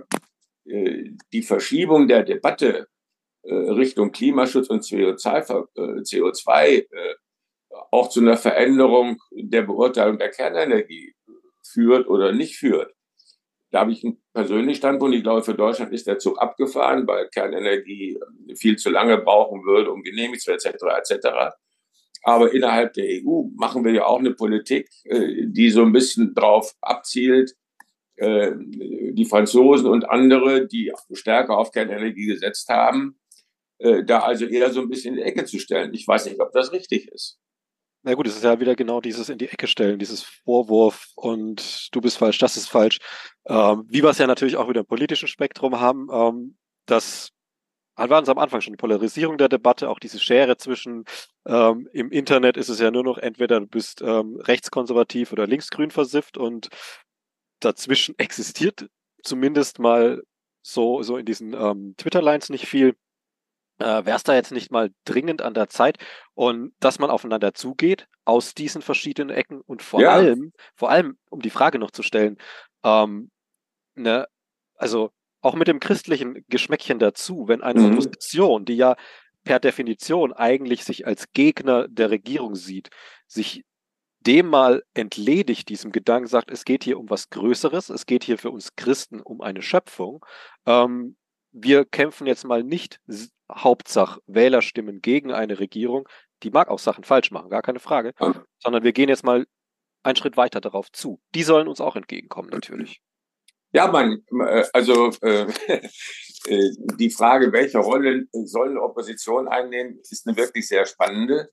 die Verschiebung der Debatte Richtung Klimaschutz und C O zwei auch zu einer Veränderung der Beurteilung der Kernenergie führt oder nicht führt. Da habe ich einen persönlichen Standpunkt. Ich glaube, für Deutschland ist der Zug abgefahren, weil Kernenergie viel zu lange brauchen würde, um genehmigt zu werden, et cetera, et cetera. Aber innerhalb der E U machen wir ja auch eine Politik, die so ein bisschen drauf abzielt, die Franzosen und andere, die stärker auf Kernenergie gesetzt haben, da also eher so ein bisschen in die Ecke zu stellen. Ich weiß nicht, ob das richtig ist. Na gut, es ist ja wieder genau dieses in die Ecke stellen, dieses Vorwurf und du bist falsch, das ist falsch. Ähm, wie wir es ja natürlich auch wieder im politischen Spektrum haben, ähm, das war uns am Anfang schon die Polarisierung der Debatte, auch diese Schere zwischen, ähm, im Internet ist es ja nur noch entweder du bist ähm, rechtskonservativ oder linksgrün versifft und dazwischen existiert zumindest mal so, so in diesen ähm, Twitter-Lines nicht viel. Äh, wäre es da jetzt nicht mal dringend an der Zeit und dass man aufeinander zugeht aus diesen verschiedenen Ecken und vor Ja. allem, vor allem, um die Frage noch zu stellen, ähm, ne, also auch mit dem christlichen Geschmäckchen dazu, wenn eine Mhm. Opposition, die ja per Definition eigentlich sich als Gegner der Regierung sieht, sich dem mal entledigt, diesem Gedanken, sagt, es geht hier um was Größeres, es geht hier für uns Christen um eine Schöpfung. Ähm, wir kämpfen jetzt mal nicht Hauptsache Wählerstimmen gegen eine Regierung, die mag auch Sachen falsch machen, gar keine Frage, Ja. sondern wir gehen jetzt mal einen Schritt weiter darauf zu. Die sollen uns auch entgegenkommen, natürlich. Ja, man, also äh, die Frage, welche Rolle soll eine Opposition einnehmen, ist eine wirklich sehr spannende.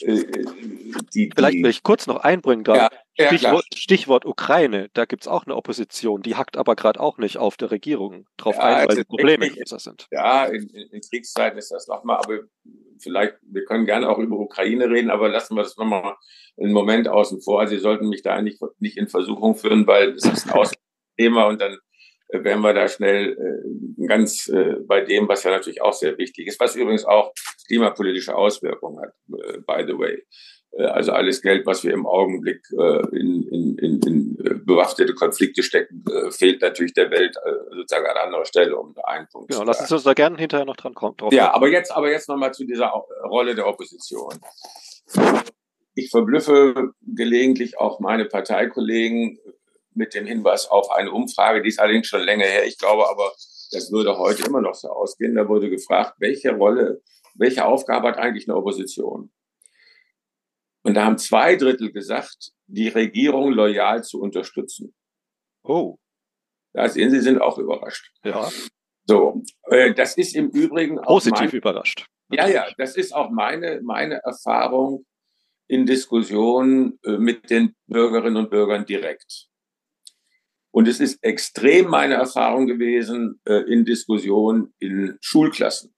Die, Vielleicht die, will ich kurz noch einbringen da. Ja, ja, Stichwort, klar. Stichwort Ukraine, da gibt es auch eine Opposition, die hackt aber gerade auch nicht auf der Regierung drauf Ja, ein, es weil die ist Probleme richtig. größer sind. Ja, in, in, in Kriegszeiten ist das nochmal, aber vielleicht, wir können gerne auch über Ukraine reden, aber lassen wir das nochmal einen Moment außen vor. Sie sollten mich da nicht, nicht in Versuchung führen, weil es ist ein Außenthema und dann äh, wären wir da schnell äh, ganz äh, bei dem, was ja natürlich auch sehr wichtig ist, was übrigens auch klimapolitische Auswirkungen hat, äh, by the way. Äh, also alles Geld, was wir im Augenblick äh, in, in, in, in bewaffnete Konflikte stecken, äh, fehlt natürlich der Welt äh, sozusagen an anderer Stelle, um da einen Punkt Genau, zu lassen Sie uns da gerne hinterher noch dran kommen. Drauf ja, kommen. aber jetzt, aber jetzt nochmal zu dieser Rolle der Opposition. Ich verblüffe gelegentlich auch meine Parteikollegen mit dem Hinweis auf eine Umfrage, die ist allerdings schon länger her. Ich glaube aber, das würde heute immer noch so ausgehen. Da wurde gefragt, welche Rolle, welche Aufgabe hat eigentlich eine Opposition? Und da haben zwei Drittel gesagt, die Regierung loyal zu unterstützen. Oh. Da sehen Sie, sind auch überrascht. Ja. So, äh, das ist im Übrigen auch positiv mein, überrascht. Natürlich. Ja, ja, das ist auch meine, meine Erfahrung in Diskussionen äh, mit den Bürgerinnen und Bürgern direkt. Und es ist extrem meine Erfahrung gewesen äh, in Diskussionen in Schulklassen.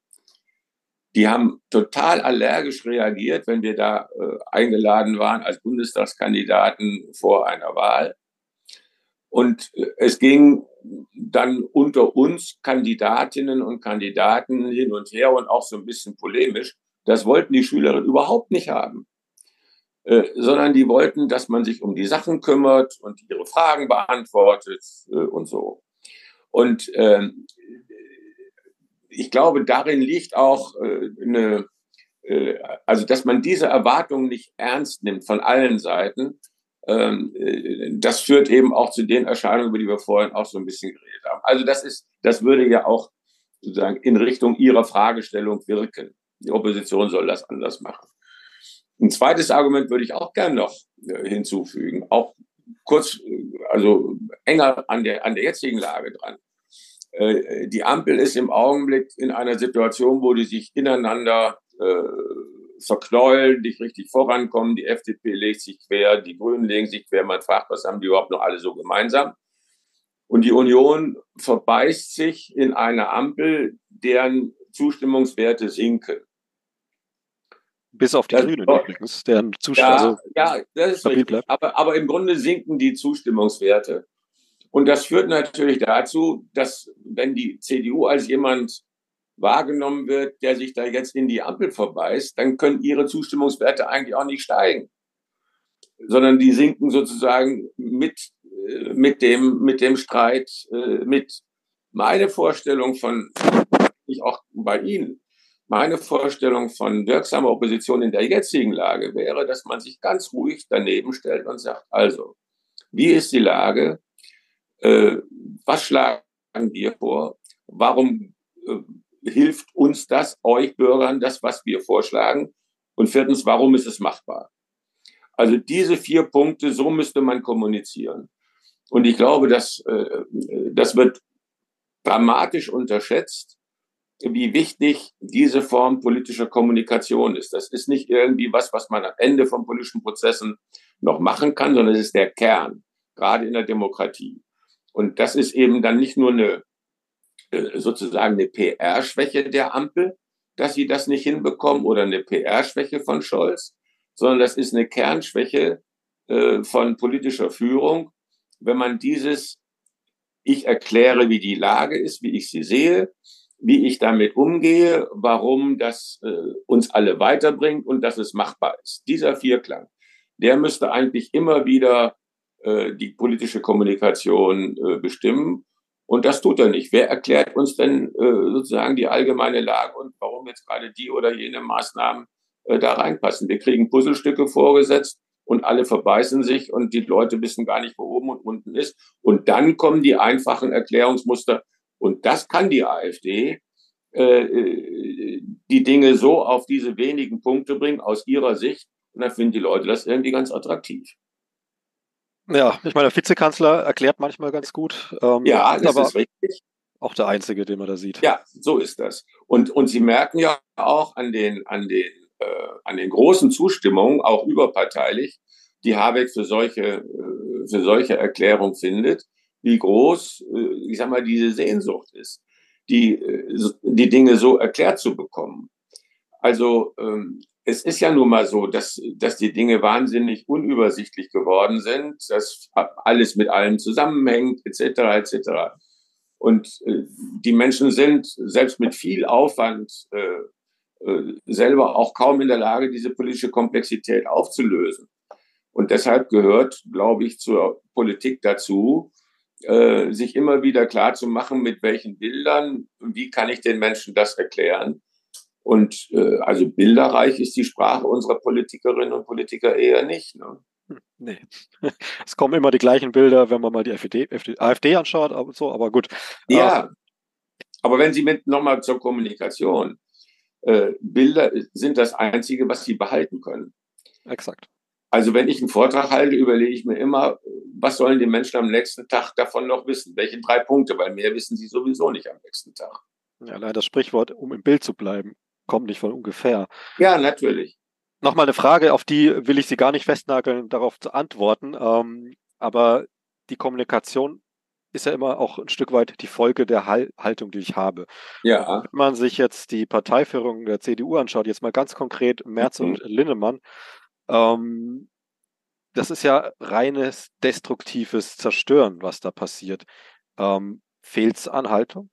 Die haben total allergisch reagiert, wenn wir da äh, eingeladen waren als Bundestagskandidaten vor einer Wahl. Und äh, es ging dann unter uns Kandidatinnen und Kandidaten hin und her und auch so ein bisschen polemisch. Das wollten die Schülerinnen überhaupt nicht haben. Äh, sondern die wollten, dass man sich um die Sachen kümmert und ihre Fragen beantwortet äh, und so. Und ähm, ich glaube, darin liegt auch äh, eine, äh, also dass man diese Erwartungen nicht ernst nimmt von allen Seiten. Ähm, äh, das führt eben auch zu den Erscheinungen, über die wir vorhin auch so ein bisschen geredet haben. Also das ist, das würde ja auch sozusagen in Richtung Ihrer Fragestellung wirken. Die Opposition soll das anders machen. Ein zweites Argument würde ich auch gern noch äh, hinzufügen, auch kurz, also enger an der, an der jetzigen Lage dran. Äh, die Ampel ist im Augenblick in einer Situation, wo die sich ineinander äh, verknäulen, nicht richtig vorankommen. Die F D P legt sich quer, die Grünen legen sich quer. Man fragt, was haben die überhaupt noch alle so gemeinsam? Und die Union verbeißt sich in eine Ampel, deren Zustimmungswerte sinken. Bis auf die das, Grünen übrigens, deren Zustimmung. Ja, also ja, das ist richtig. Bleibt. Aber, aber im Grunde sinken die Zustimmungswerte. Und das führt natürlich dazu, dass wenn die C D U als jemand wahrgenommen wird, der sich da jetzt in die Ampel verbeißt, dann können ihre Zustimmungswerte eigentlich auch nicht steigen, sondern die sinken sozusagen mit, mit, dem, mit dem Streit mit. Meine Vorstellung von, ich auch bei Ihnen, meine Vorstellung von wirksamer Opposition in der jetzigen Lage wäre, dass man sich ganz ruhig daneben stellt und sagt, also, wie ist die Lage? Äh, was schlagen wir vor? Warum äh, hilft uns das, euch Bürgern, das, was wir vorschlagen? Und viertens, warum ist es machbar? Also diese vier Punkte, so müsste man kommunizieren. Und ich glaube, dass, äh, das wird dramatisch unterschätzt, wie wichtig diese Form politischer Kommunikation ist. Das ist nicht irgendwie was, was man am Ende von politischen Prozessen noch machen kann, sondern es ist der Kern, gerade in der Demokratie. Und das ist eben dann nicht nur eine sozusagen eine P R-Schwäche der Ampel, dass sie das nicht hinbekommen, oder eine P R-Schwäche von Scholz, sondern das ist eine Kernschwäche äh, von politischer Führung, wenn man dieses, ich erkläre, wie die Lage ist, wie ich sie sehe, wie ich damit umgehe, warum das äh, uns alle weiterbringt und dass es machbar ist. Dieser Vierklang, der müsste eigentlich immer wieder äh, die politische Kommunikation äh, bestimmen. Und das tut er nicht. Wer erklärt uns denn äh, sozusagen die allgemeine Lage und warum jetzt gerade die oder jene Maßnahmen äh, da reinpassen? Wir kriegen Puzzlestücke vorgesetzt und alle verbeißen sich und die Leute wissen gar nicht, wo oben und unten ist. Und dann kommen die einfachen Erklärungsmuster. Und das kann die AfD, äh, die Dinge so auf diese wenigen Punkte bringen, aus ihrer Sicht. Und dann finden die Leute das irgendwie ganz attraktiv. Ja, ich meine, der Vizekanzler erklärt manchmal ganz gut. Ähm, ja, das aber ist richtig. Auch der Einzige, den man da sieht. Ja, so ist das. Und, und Sie merken ja auch an den, an den, äh, an den großen Zustimmungen, auch überparteilich, die Habeck für solche, äh, für solche Erklärungen findet, wie groß, äh, ich sag mal, diese Sehnsucht ist, die, äh, die Dinge so erklärt zu bekommen. Also, ähm, es ist ja nun mal so, dass, dass die Dinge wahnsinnig unübersichtlich geworden sind, dass alles mit allem zusammenhängt, et cetera, et cetera. Und äh, die Menschen sind selbst mit viel Aufwand äh, äh, selber auch kaum in der Lage, diese politische Komplexität aufzulösen. Und deshalb gehört, glaube ich, zur Politik dazu, äh, sich immer wieder klar zu machen, mit welchen Bildern, wie kann ich den Menschen das erklären. Und äh, also bilderreich ist die Sprache unserer Politikerinnen und Politiker eher nicht. Ne? Nee. Es kommen immer die gleichen Bilder, wenn man mal die AfD, AfD anschaut und so, aber gut. Ja, aber wenn Sie mit nochmal zur Kommunikation, äh, Bilder sind das Einzige, was Sie behalten können. Exakt. Also wenn ich einen Vortrag halte, überlege ich mir immer, was sollen die Menschen am nächsten Tag davon noch wissen? Welche drei Punkte? Weil mehr wissen sie sowieso nicht am nächsten Tag. Ja, leider das Sprichwort, um im Bild zu bleiben, kommt nicht von ungefähr. Ja, natürlich. Nochmal eine Frage, auf die will ich Sie gar nicht festnageln, darauf zu antworten. Ähm, aber die Kommunikation ist ja immer auch ein Stück weit die Folge der Hal- Haltung, die ich habe. Ja. Wenn man sich jetzt die Parteiführung der C D U anschaut, jetzt mal ganz konkret Merz Mhm. und Linnemann, ähm, das ist ja reines destruktives Zerstören, was da passiert. Ähm, Fehlt es an Haltung?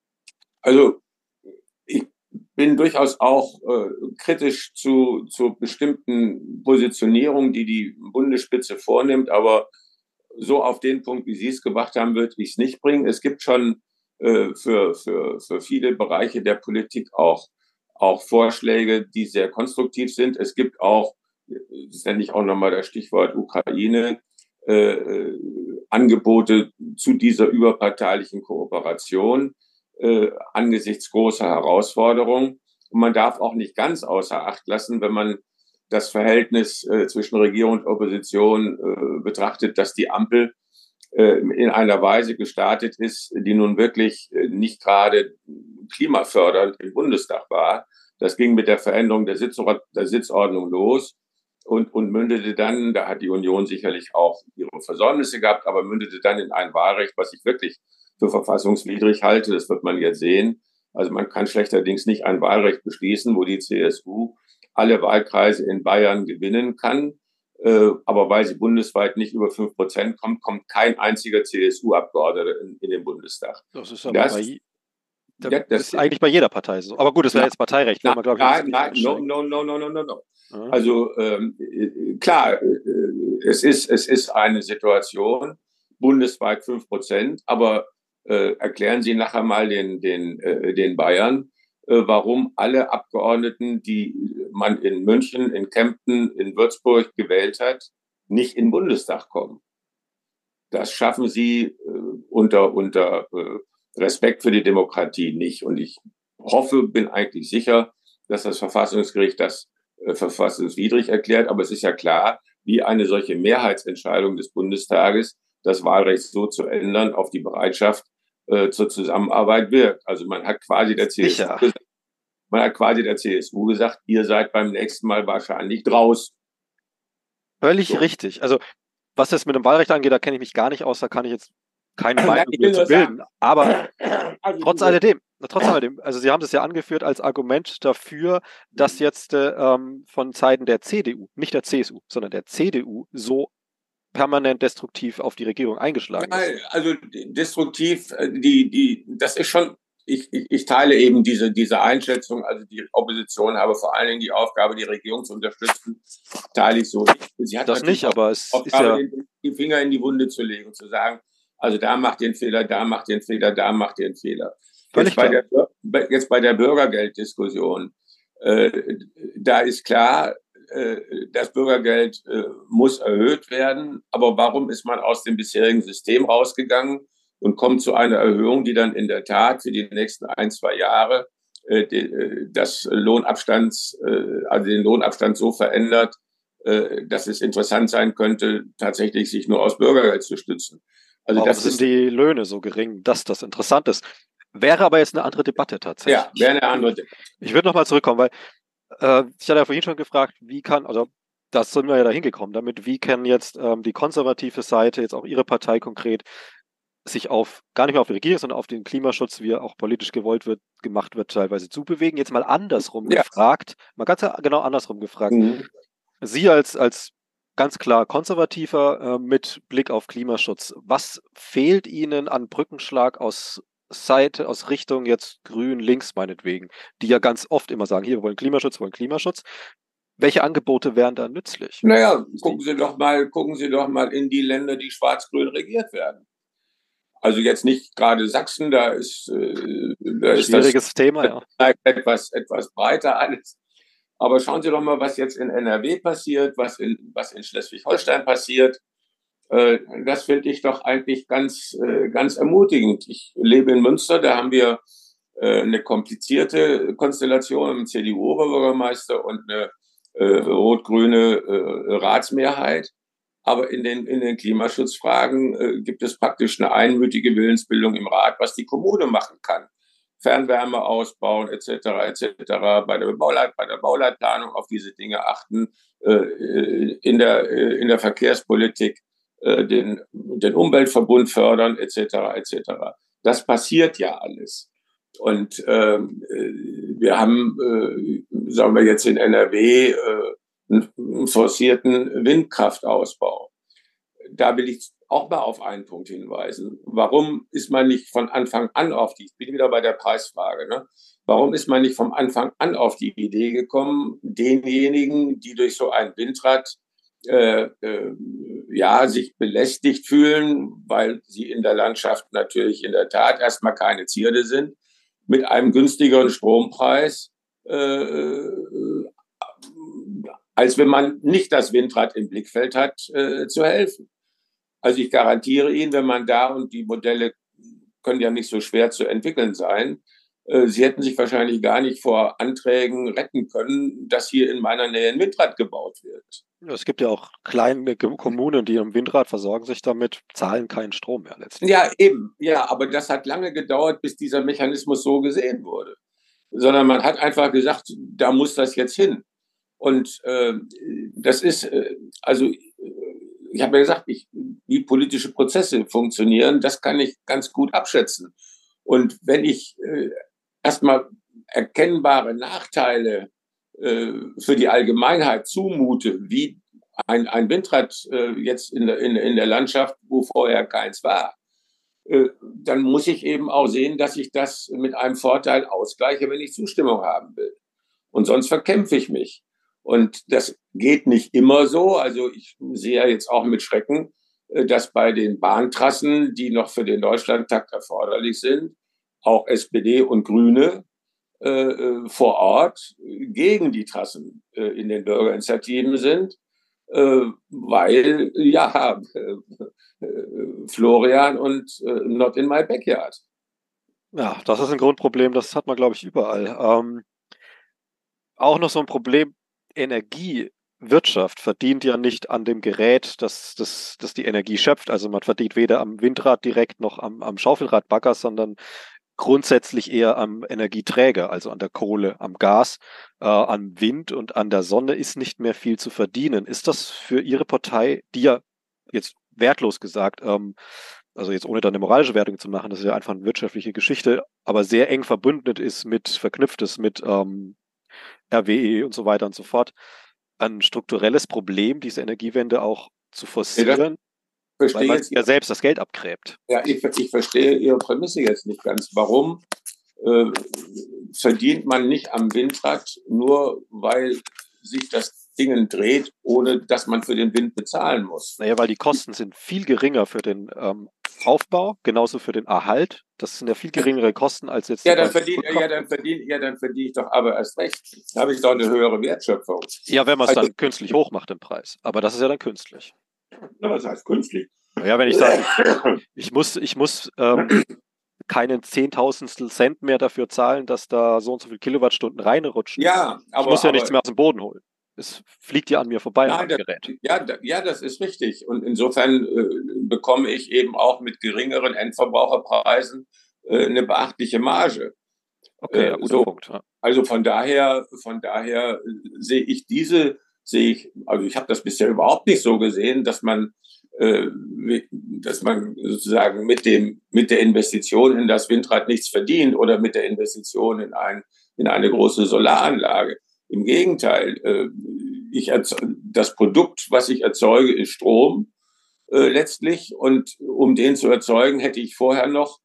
Also ich bin durchaus auch äh, kritisch zu, zu bestimmten Positionierungen, die die Bundesspitze vornimmt, aber so auf den Punkt, wie Sie es gemacht haben, würde ich es nicht bringen. Es gibt schon äh, für, für, für viele Bereiche der Politik auch, auch Vorschläge, die sehr konstruktiv sind. Es gibt auch, das nenne ich auch nochmal das Stichwort Ukraine, äh, Angebote zu dieser überparteilichen Kooperation äh, angesichts großer Herausforderungen. Und man darf auch nicht ganz außer Acht lassen, wenn man das Verhältnis äh, zwischen Regierung und Opposition äh, betrachtet, dass die Ampel äh, in einer Weise gestartet ist, die nun wirklich äh, nicht gerade klimafördernd im Bundestag war. Das ging mit der Veränderung der, Sitzor der Sitzordnung los und, und mündete dann, da hat die Union sicherlich auch ihre Versäumnisse gehabt, aber mündete dann in ein Wahlrecht, was ich wirklich für verfassungswidrig halte. Das wird man jetzt sehen. Also man kann schlechterdings nicht ein Wahlrecht beschließen, wo die C S U alle Wahlkreise in Bayern gewinnen kann. Äh, aber weil sie bundesweit nicht über fünf Prozent kommt, kommt kein einziger C S U-Abgeordneter in, in den Bundestag. Das ist aber das, bei, das ja, das ist eigentlich bei jeder Partei so. Aber gut, das wäre jetzt Parteirecht, wenn man, glaube ich, nein, nein, no, no, no, no, no, no, no. Ja. Also ähm, klar, äh, es ist, es ist eine Situation, bundesweit fünf Prozent, aber äh, erklären Sie nachher mal den, den, äh, den Bayern, äh, warum alle Abgeordneten, die man in München, in Kempten, in Würzburg gewählt hat, nicht in den Bundestag kommen. Das schaffen sie äh, unter, unter äh, Respekt für die Demokratie nicht. Und ich hoffe, bin eigentlich sicher, dass das Verfassungsgericht das äh, verfassungswidrig erklärt. Aber es ist ja klar, wie eine solche Mehrheitsentscheidung des Bundestages das Wahlrecht so zu ändern auf die Bereitschaft äh, zur Zusammenarbeit wirkt. Also man hat quasi der C S U gesagt, man hat quasi der C S U gesagt, ihr seid beim nächsten Mal wahrscheinlich draußen. Völlig so. Richtig. Also was das mit dem Wahlrecht angeht, da kenne ich mich gar nicht aus, da kann ich jetzt keine Meinung mir zu bilden. Aber also trotz alledem, trotz alledem, also Sie haben das ja angeführt als Argument dafür, dass jetzt ähm, von Seiten der C D U, nicht der C S U, sondern der C D U so permanent destruktiv auf die Regierung eingeschlagen ist. Nein, also destruktiv, die, die, das ist schon, ich, ich, ich teile eben diese, diese Einschätzung, also die Opposition habe vor allen Dingen die Aufgabe, die Regierung zu unterstützen, teile ich so nicht. Sie hat das nicht, aber es Aufgabe, ist ja die Finger in die Wunde zu legen und zu sagen, also da macht ihr einen Fehler, da macht ihr einen Fehler, da macht ihr einen Fehler. Jetzt bei, der, jetzt bei der Bürgergelddiskussion, äh, da ist klar, äh, das Bürgergeld äh, muss erhöht werden. Aber warum ist man aus dem bisherigen System rausgegangen und kommt zu einer Erhöhung, die dann in der Tat für die nächsten ein, zwei Jahre äh, die, das Lohnabstands, äh, also den Lohnabstand so verändert, äh, dass es interessant sein könnte, tatsächlich sich nur aus Bürgergeld zu stützen. Also warum das sind ist, die Löhne so gering, dass das interessant ist? Wäre aber jetzt eine andere Debatte tatsächlich. Ja, wäre eine andere Debatte. Ich würde nochmal zurückkommen, weil äh, ich hatte ja vorhin schon gefragt, wie kann, also das sind wir ja da hingekommen damit, wie kann jetzt ähm, die konservative Seite, jetzt auch Ihre Partei konkret, sich auf, gar nicht mehr auf die Regierung, sondern auf den Klimaschutz, wie er auch politisch gewollt wird, gemacht wird, teilweise zubewegen. Jetzt mal andersrum ja. gefragt, mal ganz genau andersrum gefragt. Mhm. Sie als, als ganz klar konservativer äh, mit Blick auf Klimaschutz, was fehlt Ihnen an Brückenschlag aus Seite, aus Richtung jetzt grün, links meinetwegen, die ja ganz oft immer sagen, hier, wir wollen Klimaschutz, wir wollen Klimaschutz. Welche Angebote wären da nützlich? Naja, gucken Sie doch mal, gucken Sie doch mal in die Länder, die schwarz-grün regiert werden. Also jetzt nicht gerade Sachsen, da ist, äh, da ist das Schwieriges Thema, ja. etwas, etwas breiter alles. Aber schauen Sie doch mal, was jetzt in N R W passiert, was in, was in Schleswig-Holstein passiert. Äh, das finde ich doch eigentlich ganz, äh, ganz ermutigend. Ich lebe in Münster, da haben wir äh, eine komplizierte Konstellation, einen C D U-Oberbürgermeister und eine äh, rot-grüne äh, Ratsmehrheit. Aber in den, in den Klimaschutzfragen äh, gibt es praktisch eine einmütige Willensbildung im Rat, was die Kommune machen kann. Fernwärme ausbauen, et cetera, et cetera. Bei der, Bauleit, bei der Bauleitplanung auf diese Dinge achten, äh, in, der, äh, in der Verkehrspolitik äh, den, den Umweltverbund fördern, et cetera, et cetera. Das passiert ja alles. Und äh, wir haben, äh, sagen wir jetzt in N R W, äh, einen forcierten Windkraftausbau. Da will ich auch mal auf einen Punkt hinweisen. Warum ist man nicht von Anfang an auf die, ich bin wieder bei der Preisfrage, ne? Warum ist man nicht vom Anfang an auf die Idee gekommen, denjenigen, die durch so ein Windrad äh, äh, ja, sich belästigt fühlen, weil sie in der Landschaft natürlich in der Tat erstmal keine Zierde sind, mit einem günstigeren Strompreis, äh, als wenn man nicht das Windrad im Blickfeld hat, äh, zu helfen. Also ich garantiere Ihnen, wenn man da, und die Modelle können ja nicht so schwer zu entwickeln sein, äh, Sie hätten sich wahrscheinlich gar nicht vor Anträgen retten können, dass hier in meiner Nähe ein Windrad gebaut wird. Es gibt ja auch kleine Kommunen, die im Windrad versorgen sich damit, zahlen keinen Strom mehr letztlich. Ja, eben. Ja, aber das hat lange gedauert, bis dieser Mechanismus so gesehen wurde. Sondern man hat einfach gesagt, da muss das jetzt hin. Und äh, das ist, äh, also ich habe ja gesagt, ich, wie politische Prozesse funktionieren, das kann ich ganz gut abschätzen. Und wenn ich äh, erstmal erkennbare Nachteile äh, für die Allgemeinheit zumute, wie ein, ein Windrad äh, jetzt in der, in, in der Landschaft, wo vorher keins war, äh, dann muss ich eben auch sehen, dass ich das mit einem Vorteil ausgleiche, wenn ich Zustimmung haben will. Und sonst verkämpfe ich mich. Und das geht nicht immer so. Also ich sehe ja jetzt auch mit Schrecken, dass bei den Bahntrassen, die noch für den Deutschlandtakt erforderlich sind, auch S P D und Grüne äh, vor Ort gegen die Trassen äh, in den Bürgerinitiativen sind, äh, weil, ja, äh, Florian und äh, not in my backyard. Ja, das ist ein Grundproblem, das hat man, glaube ich, überall. Ähm, auch noch so ein Problem, Energiewirtschaft verdient ja nicht an dem Gerät, das, das, das die Energie schöpft. Also man verdient weder am Windrad direkt noch am, am Schaufelradbagger, sondern grundsätzlich eher am Energieträger, also an der Kohle, am Gas, äh, am Wind und an der Sonne ist nicht mehr viel zu verdienen. Ist das für Ihre Partei, die ja jetzt wertlos gesagt, ähm, also jetzt ohne da eine moralische Wertung zu machen, das ist ja einfach eine wirtschaftliche Geschichte, aber sehr eng verbündet ist mit, verknüpft ist mit ähm, R W E und so weiter und so fort, ein strukturelles Problem, diese Energiewende auch zu forcieren, ja, weil man ja selbst das Geld abgräbt. Ja, ich, ich verstehe Ihre Prämisse jetzt nicht ganz. Warum äh, verdient man nicht am Windrad, nur weil sich das Ding dreht, ohne dass man für den Wind bezahlen muss? Naja, weil die Kosten sind viel geringer für den ähm, Aufbau, genauso für den Erhalt. Das sind ja viel geringere Kosten als jetzt. Ja, dann verdiene ja, dann verdien, ja, dann verdiene ich doch aber erst recht. Da habe ich doch eine höhere Wertschöpfung. Ja, wenn man es also, dann künstlich hoch macht, den Preis. Aber das ist ja dann künstlich. Na, was heißt künstlich? Ja, wenn ich sage, ich, ich muss, ich muss ähm, keinen Zehntausendstel Cent mehr dafür zahlen, dass da so und so viele Kilowattstunden reinrutschen. Ja, aber ich muss ja aber, nichts mehr aus dem Boden holen. Es fliegt ja an mir vorbei, nein, an dem Gerät. Ja, ja, das ist richtig. Und insofern äh, bekomme ich eben auch mit geringeren Endverbraucherpreisen äh, eine beachtliche Marge. Okay, ja, guter so, Punkt. Ja. Also von daher, von daher sehe ich diese, sehe ich, also ich habe das bisher überhaupt nicht so gesehen, dass man, äh, dass man sozusagen mit dem, mit der Investition in das Windrad nichts verdient oder mit der Investition in ein, in eine große Solaranlage. Im Gegenteil, äh, ich das Produkt, was ich erzeuge, ist Strom äh, letztlich, und um den zu erzeugen, hätte ich vorher noch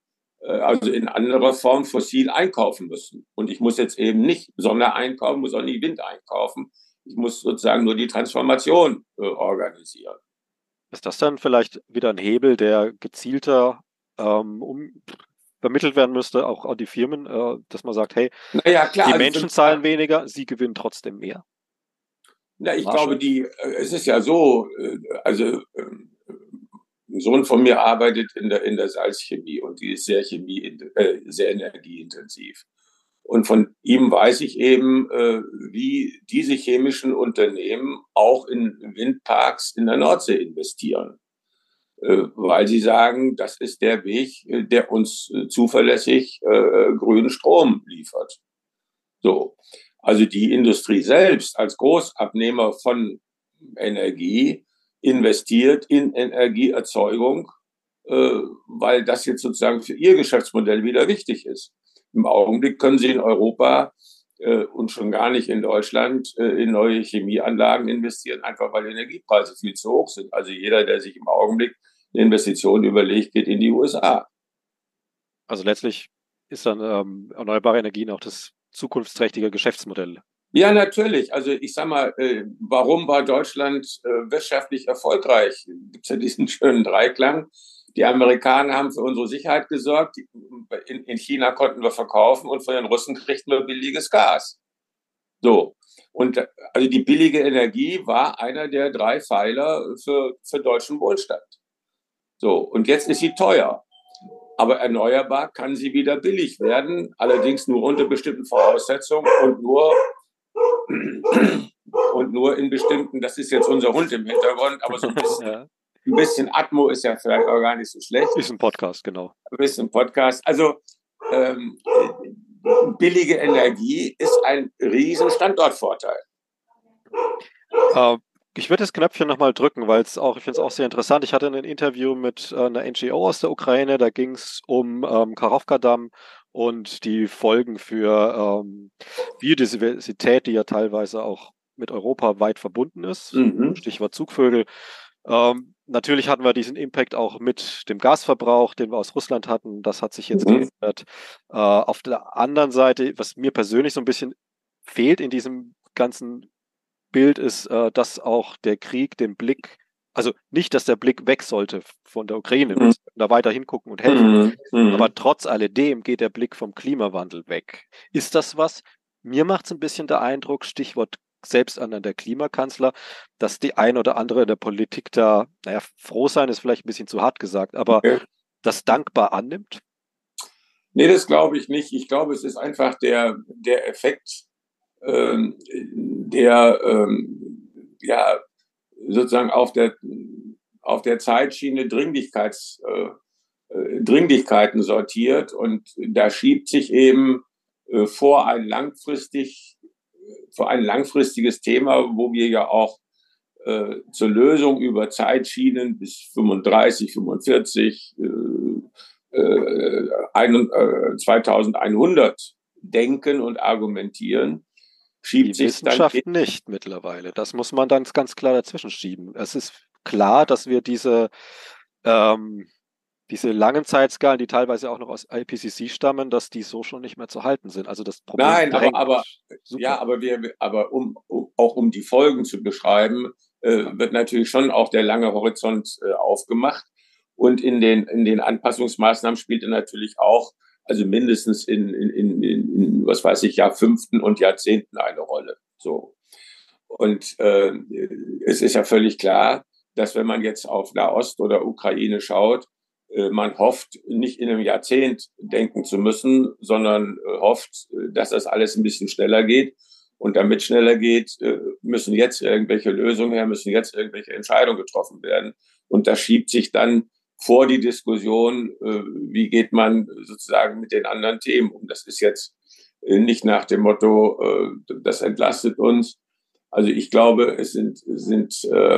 also in anderer Form fossil einkaufen müssen. Und ich muss jetzt eben nicht Sonne einkaufen, muss auch nicht Wind einkaufen. Ich muss sozusagen nur die Transformation äh, organisieren. Ist das dann vielleicht wieder ein Hebel, der gezielter ähm, um, vermittelt werden müsste, auch an die Firmen, äh, dass man sagt, hey, naja, klar, die also Menschen für, zahlen weniger, sie gewinnen trotzdem mehr? Na, ich Marge? glaube, die, es ist ja so, also ein Sohn von mir arbeitet in der, in der Salzchemie und die ist sehr Chemie, äh, sehr energieintensiv. Und von ihm weiß ich eben, äh, wie diese chemischen Unternehmen auch in Windparks in der Nordsee investieren. Äh, weil sie sagen, das ist der Weg, der uns äh, zuverlässig äh, grünen Strom liefert. So. Also die Industrie selbst als Großabnehmer von Energie investiert in Energieerzeugung, äh, weil das jetzt sozusagen für ihr Geschäftsmodell wieder wichtig ist. Im Augenblick können sie in Europa äh, und schon gar nicht in Deutschland äh, in neue Chemieanlagen investieren, einfach weil die Energiepreise viel zu hoch sind. Also jeder, der sich im Augenblick eine Investition überlegt, geht in die U S A. Also letztlich ist dann ähm, erneuerbare Energien auch das zukunftsträchtige Geschäftsmodell. Ja, natürlich. Also ich sag mal, äh, warum war Deutschland äh, wirtschaftlich erfolgreich? Gibt es ja diesen schönen Dreiklang. Die Amerikaner haben für unsere Sicherheit gesorgt. In, in China konnten wir verkaufen und von den Russen kriegten wir billiges Gas. So. Und also die billige Energie war einer der drei Pfeiler für, für deutschen Wohlstand. So. Und jetzt ist sie teuer. Aber erneuerbar kann sie wieder billig werden, allerdings nur unter bestimmten Voraussetzungen und nur und nur in bestimmten, das ist jetzt unser Hund im Hintergrund, aber so ein bisschen, ja. ein bisschen Atmo ist ja vielleicht auch gar nicht so schlecht. Ist ein Podcast, genau. Ein bisschen Podcast. Also ähm, billige Energie ist ein riesen Standortvorteil. Äh, ich würde das Knöpfchen nochmal drücken, weil es auch, ich finde es auch sehr interessant. Ich hatte ein Interview mit äh, einer N G O aus der Ukraine, da ging es um ähm, Kachowka-Damm und die Folgen für ähm, Biodiversität, die ja teilweise auch mit Europa weit verbunden ist. Mhm. Stichwort Zugvögel. Ähm, natürlich hatten wir diesen Impact auch mit dem Gasverbrauch, den wir aus Russland hatten. Das hat sich jetzt mhm. geändert. Äh, auf der anderen Seite, was mir persönlich so ein bisschen fehlt in diesem ganzen Bild, ist, äh, dass auch der Krieg den Blick, also nicht, dass der Blick weg sollte von der Ukraine, wir mhm. da weiter hingucken und helfen, mhm. aber trotz alledem geht der Blick vom Klimawandel weg. Ist das was? Mir macht es ein bisschen der Eindruck, Stichwort selbsternannter Klimakanzler, dass die ein oder andere in der Politik da, naja, froh sein ist vielleicht ein bisschen zu hart gesagt, aber okay. das dankbar annimmt? Nee, das glaube ich nicht. Ich glaube, es ist einfach der, der Effekt, ähm, der ähm, ja sozusagen auf der, auf der Zeitschiene Dringlichkeits, äh, Dringlichkeiten sortiert und da schiebt sich eben äh, vor ein langfristig vor ein langfristiges Thema, wo wir ja auch äh, zur Lösung über Zeitschienen bis fünfunddreißig, fünfundvierzig, äh, äh, ein, äh, zweitausendeinhundert denken und argumentieren, schiebt Die sich Wissenschaft dann nicht mittlerweile. Das muss man dann ganz klar dazwischen schieben. Es ist klar, dass wir diese ähm, diese langen Zeitskalen, die teilweise auch noch aus I P C C stammen, dass die so schon nicht mehr zu halten sind. Also das Problem Nein, drängt. aber, aber ja, aber wir, aber um, um auch um die Folgen zu beschreiben, äh, wird natürlich schon auch der lange Horizont äh, aufgemacht. Und in den in den Anpassungsmaßnahmen spielt er natürlich auch, also mindestens in, in, in, in was weiß ich, Jahrfünften und Jahrzehnten eine Rolle. So. Und äh, es ist ja völlig klar, dass wenn man jetzt auf Nahost oder Ukraine schaut, man hofft, nicht in einem Jahrzehnt denken zu müssen, sondern hofft, dass das alles ein bisschen schneller geht. Und damit schneller geht, müssen jetzt irgendwelche Lösungen her, müssen jetzt irgendwelche Entscheidungen getroffen werden. Und das schiebt sich dann vor die Diskussion, wie geht man sozusagen mit den anderen Themen um. Das ist jetzt nicht nach dem Motto, das entlastet uns. Also ich glaube, es sind, sind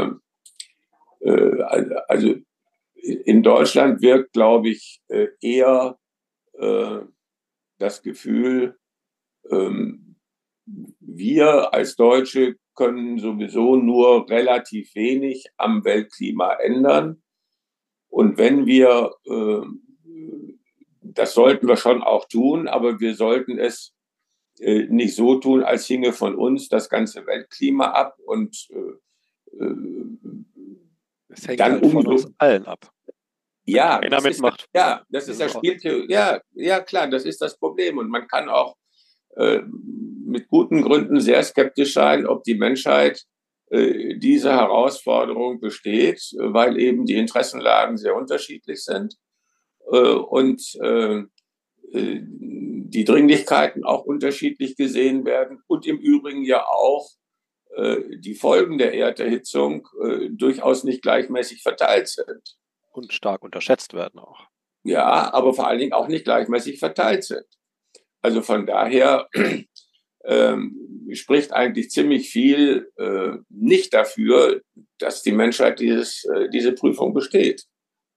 also in Deutschland wirkt, glaube ich, eher äh, das Gefühl, ähm, wir als Deutsche können sowieso nur relativ wenig am Weltklima ändern. Und wenn wir äh, das sollten wir schon auch tun, aber wir sollten es äh, nicht so tun, als hinge von uns das ganze Weltklima ab und äh, Es hängt dann halt von uns umso, allen ab. Wenn ja, keiner das ist, mitmacht, ja, das ist ist es ja auch nichts. Spieltheorie, ja, ja, klar, das ist das Problem. Und man kann auch äh, mit guten Gründen sehr skeptisch sein, ob die Menschheit äh, diese Herausforderung besteht, weil eben die Interessenlagen sehr unterschiedlich sind äh, und äh, äh, die Dringlichkeiten auch unterschiedlich gesehen werden und im Übrigen ja auch äh, die Folgen der Erderhitzung äh, durchaus nicht gleichmäßig verteilt sind. Und stark unterschätzt werden auch. Ja, aber vor allen Dingen auch nicht gleichmäßig verteilt sind. Also von daher ähm, spricht eigentlich ziemlich viel äh, nicht dafür, dass die Menschheit dieses, äh, diese Prüfung besteht.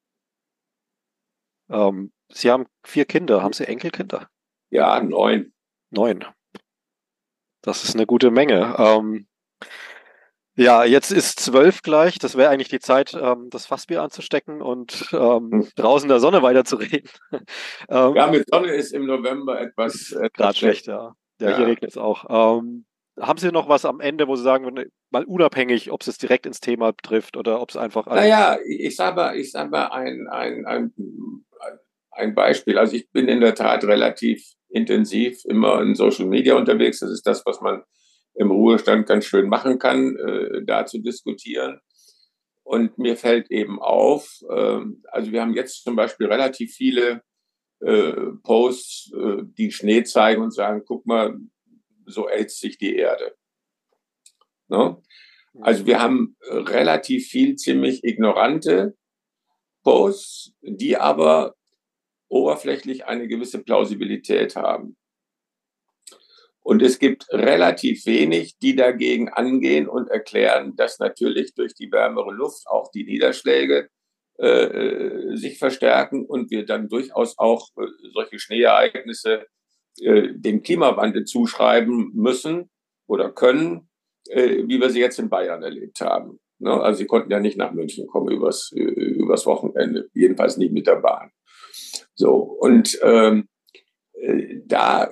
Ähm, Sie haben vier Kinder. Haben Sie Enkelkinder? Ja, neun. Neun. Das ist eine gute Menge. Ähm, ja, jetzt ist zwölf gleich. Das wäre eigentlich die Zeit, ähm, das Fassbier anzustecken und ähm, draußen in der Sonne weiterzureden. ähm, Ja, mit Sonne ist im November etwas, ist etwas gerade schlecht. schlecht, ja. Ja, hier Ja. regnet es auch. Ähm, haben Sie noch was am Ende, wo Sie sagen würden, mal unabhängig, ob es es direkt ins Thema trifft oder ob es einfach an. Naja, ich sage mal, ich sag mal ein, ein, ein, ein Beispiel. Also ich bin in der Tat relativ intensiv immer in Social Media unterwegs. Das ist das, was man im Ruhestand ganz schön machen kann, äh, da zu diskutieren. Und mir fällt eben auf, äh, also wir haben jetzt zum Beispiel relativ viele äh, Posts, äh, die Schnee zeigen und sagen, guck mal, so erhitzt sich die Erde. Ne? Also wir haben relativ viel ziemlich ignorante Posts, die aber oberflächlich eine gewisse Plausibilität haben. Und es gibt relativ wenig, die dagegen angehen und erklären, dass natürlich durch die wärmere Luft auch die Niederschläge äh, sich verstärken und wir dann durchaus auch äh, solche Schneeereignisse äh, dem Klimawandel zuschreiben müssen oder können, äh, wie wir sie jetzt in Bayern erlebt haben. Ne? Also sie konnten ja nicht nach München kommen übers, äh, übers Wochenende, jedenfalls nicht mit der Bahn. So, und ähm, äh, da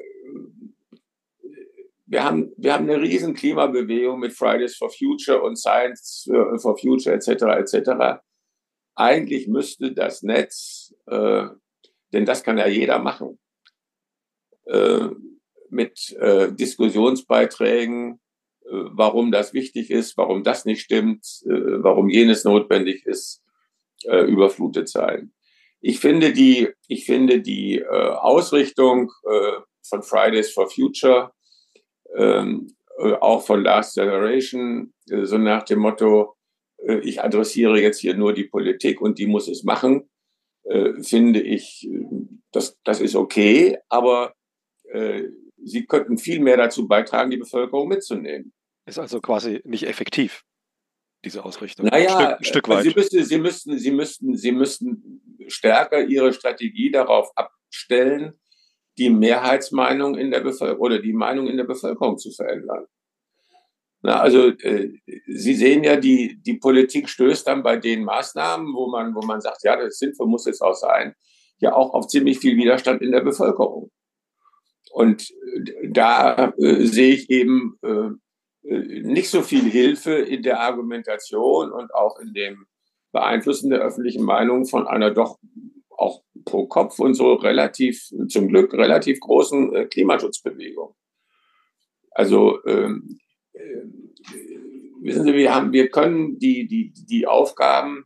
wir haben, wir haben eine riesen Klimabewegung mit Fridays for Future und Science for Future et cetera et cetera. Eigentlich müsste das Netz, äh, denn das kann ja jeder machen, äh, mit äh, Diskussionsbeiträgen, äh, warum das wichtig ist, warum das nicht stimmt, äh, warum jenes notwendig ist, äh, überflutet sein. Ich finde die, ich finde die äh, Ausrichtung äh, von Fridays for Future, ähm, auch von Last Generation, äh, so nach dem Motto, äh, ich adressiere jetzt hier nur die Politik und die muss es machen, äh, finde ich, das, das ist okay, aber äh, sie könnten viel mehr dazu beitragen, die Bevölkerung mitzunehmen. Ist also quasi nicht effektiv, diese Ausrichtung. Ein Stück, Naja, ein Stück also sie, weit. müsste, sie, müssten, sie, müssten, sie müssten stärker ihre Strategie darauf abstellen, die Mehrheitsmeinung in der Bevölkerung oder die Meinung in der Bevölkerung zu verändern. Na, also äh, Sie sehen ja, die, die Politik stößt dann bei den Maßnahmen, wo man, wo man sagt, ja, das sinnvoll muss jetzt auch sein, ja auch auf ziemlich viel Widerstand in der Bevölkerung. Und äh, da äh, sehe ich eben äh, nicht so viel Hilfe in der Argumentation und auch in dem Beeinflussen der öffentlichen Meinung von einer doch auch pro Kopf und so relativ, zum Glück relativ großen äh, Klimaschutzbewegung. Also ähm, äh, wissen Sie, wir haben, wir können die, die, die Aufgaben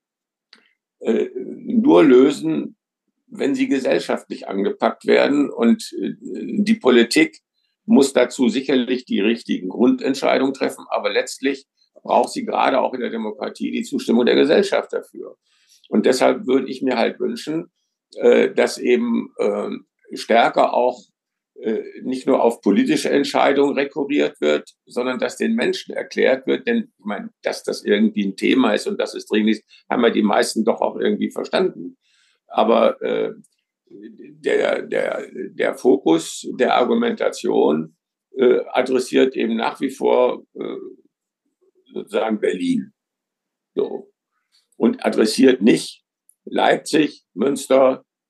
äh, nur lösen, wenn sie gesellschaftlich angepackt werden. Und äh, die Politik muss dazu sicherlich die richtigen Grundentscheidungen treffen, aber letztlich braucht sie gerade auch in der Demokratie die Zustimmung der Gesellschaft dafür. Und deshalb würde ich mir halt wünschen, äh, dass eben äh, stärker auch äh, nicht nur auf politische Entscheidungen rekurriert wird, sondern dass den Menschen erklärt wird, denn ich meine, dass das irgendwie ein Thema ist und dass es dringend ist, haben ja die meisten doch auch irgendwie verstanden. Aber äh, der, der, der Fokus der Argumentation äh, adressiert eben nach wie vor äh, sozusagen Berlin. So. Und adressiert nicht Leipzig, Münster,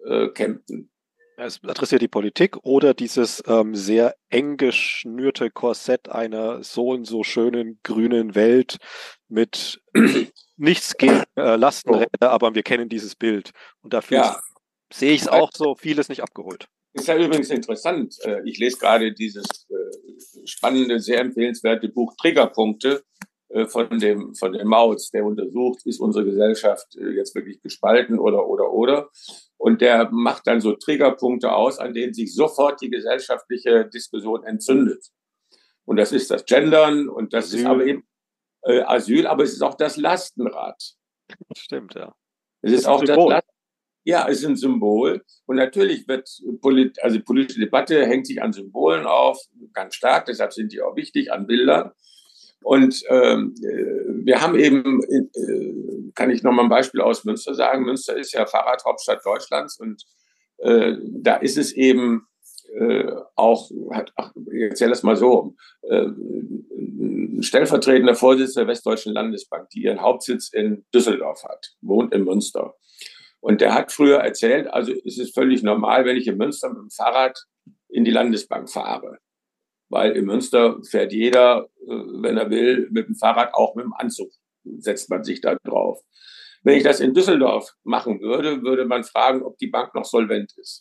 äh, Kempten. Es adressiert die Politik oder dieses ähm, sehr eng geschnürte Korsett einer so und so schönen grünen Welt mit nichts gegen äh, Lastenräder, aber wir kennen dieses Bild. Und dafür Ja, sehe ich es auch so, vieles nicht abgeholt. ist ja übrigens interessant. Ich lese gerade dieses spannende, sehr empfehlenswerte Buch Triggerpunkte von dem, von dem Mautz, der untersucht, ist unsere Gesellschaft jetzt wirklich gespalten oder, oder, oder. Und der macht dann so Triggerpunkte aus, an denen sich sofort die gesellschaftliche Diskussion entzündet. Und das ist das Gendern und das Asyl. ist aber eben äh, Asyl, aber es ist auch das Lastenrad. Stimmt, ja. Es ist, ist auch das Lastenrad. Ja, es ist ein Symbol. Und natürlich wird polit also politische Debatte hängt sich an Symbolen auf, ganz stark, deshalb sind die auch wichtig, an Bildern. Und ähm, wir haben eben, äh, kann ich noch mal ein Beispiel aus Münster sagen, Münster ist ja Fahrradhauptstadt Deutschlands und äh, da ist es eben äh, auch, hat, ach, ich erzähle das mal so, äh, ein stellvertretender Vorsitzender der Westdeutschen Landesbank, die ihren Hauptsitz in Düsseldorf hat, wohnt in Münster. Und der hat früher erzählt, also es ist völlig normal, wenn ich in Münster mit dem Fahrrad in die Landesbank fahre. Weil in Münster fährt jeder, wenn er will, mit dem Fahrrad, auch mit dem Anzug setzt man sich da drauf. Wenn ich das in Düsseldorf machen würde, würde man fragen, ob die Bank noch solvent ist.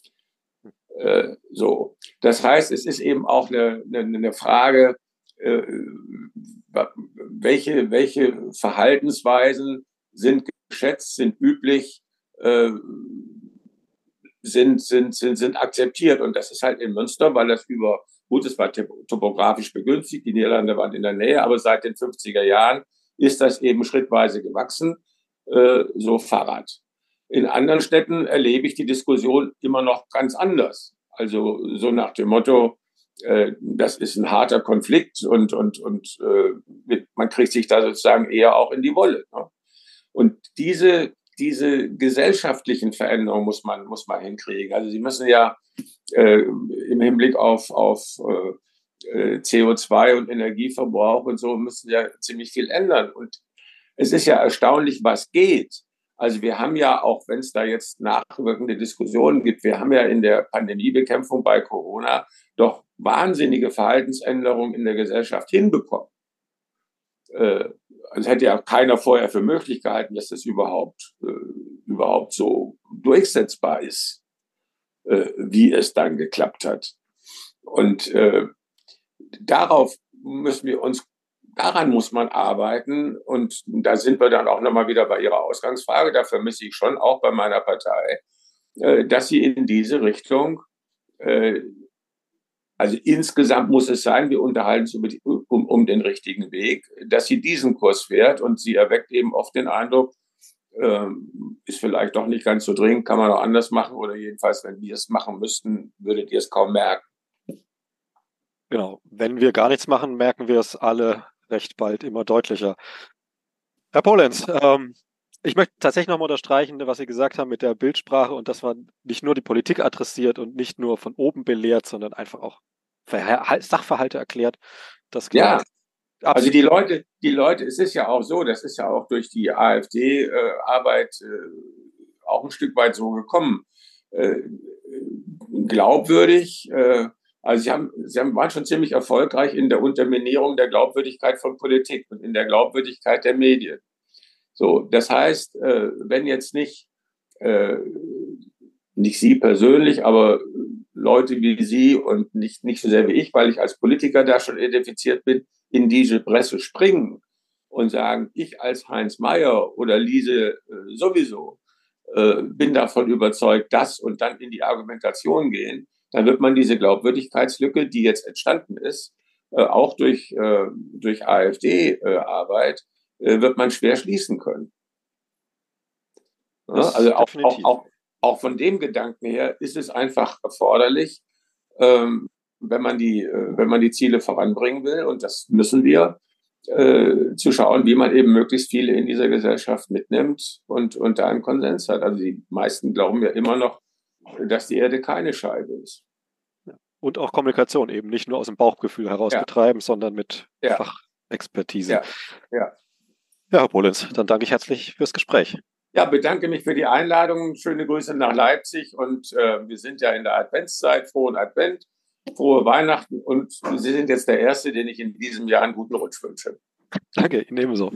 Äh, so. Das heißt, es ist eben auch eine, eine, eine Frage, äh, welche, welche Verhaltensweisen sind geschätzt, sind üblich, äh, sind, sind, sind, sind akzeptiert. Und das ist halt in Münster, weil das über, gut, es war topografisch begünstigt, die Niederlande waren in der Nähe, aber seit den fünfziger Jahren ist das eben schrittweise gewachsen, äh, so Fahrrad. In anderen Städten erlebe ich die Diskussion immer noch ganz anders. Also so nach dem Motto, äh, das ist ein harter Konflikt und, und, und äh, man kriegt sich da sozusagen eher auch in die Wolle. Ne? Und diese, diese gesellschaftlichen Veränderungen muss man, muss man hinkriegen. Also sie müssen ja äh, im Hinblick auf, auf äh, C O zwei und Energieverbrauch und so müssen ja ziemlich viel ändern. Und es ist ja erstaunlich, was geht. Also wir haben ja, auch wenn es da jetzt nachwirkende Diskussionen gibt, wir haben ja in der Pandemiebekämpfung bei Corona doch wahnsinnige Verhaltensänderungen in der Gesellschaft hinbekommen. Äh, es hätte ja keiner vorher für möglich gehalten, dass das überhaupt, äh, überhaupt so durchsetzbar ist, äh, wie es dann geklappt hat. Und äh, darauf müssen wir uns, daran muss man arbeiten. Und da sind wir dann auch nochmal wieder bei Ihrer Ausgangsfrage. Da vermisse ich schon auch bei meiner Partei, äh, dass sie in diese Richtung, äh, also insgesamt muss es sein, wir unterhalten uns über die, um, um den richtigen Weg, dass sie diesen Kurs fährt und sie erweckt eben oft den Eindruck, ähm, ist vielleicht doch nicht ganz so dringend, kann man auch anders machen oder jedenfalls, wenn wir es machen müssten, würdet ihr es kaum merken. Genau, wenn wir gar nichts machen, merken wir es alle recht bald immer deutlicher. Herr Polenz, ähm, ich möchte tatsächlich nochmal unterstreichen, was Sie gesagt haben mit der Bildsprache und dass man nicht nur die Politik adressiert und nicht nur von oben belehrt, sondern einfach auch Sachverhalte erklärt. Das ja, also die Leute, die Leute, es ist ja auch so, das ist ja auch durch die AfD-Arbeit äh, äh, auch ein Stück weit so gekommen. Äh, glaubwürdig, äh, also sie haben, sie haben, waren schon ziemlich erfolgreich in der Unterminierung der Glaubwürdigkeit von Politik und in der Glaubwürdigkeit der Medien. So, das heißt, äh, wenn jetzt nicht, äh, nicht Sie persönlich, aber Leute wie Sie und nicht, nicht so sehr wie ich, weil ich als Politiker da schon identifiziert bin, in diese Presse springen und sagen, ich als Heinz Mayer oder Lise äh, sowieso äh, bin davon überzeugt, das und dann in die Argumentation gehen, dann wird man diese Glaubwürdigkeitslücke, die jetzt entstanden ist, äh, auch durch, äh, durch AfD-Arbeit, äh, wird man schwer schließen können. Ja, also auch, auch, auch, auch von dem Gedanken her ist es einfach erforderlich, ähm, wenn man die, äh, wenn man die Ziele voranbringen will, und das müssen wir, äh, zu schauen, wie man eben möglichst viele in dieser Gesellschaft mitnimmt und, und da einen Konsens hat. Also die meisten glauben ja immer noch, dass die Erde keine Scheibe ist. Und auch Kommunikation eben nicht nur aus dem Bauchgefühl heraus ja. betreiben, sondern mit ja. Fachexpertise. Ja. Ja. ja, Herr Polenz, dann danke ich herzlich fürs Gespräch. Ja, bedanke mich für die Einladung. Schöne Grüße nach Leipzig und äh, wir sind ja in der Adventszeit. Frohen Advent, frohe Weihnachten und Sie sind jetzt der Erste, den ich in diesem Jahr einen guten Rutsch wünsche. Danke, Ihnen ebenso.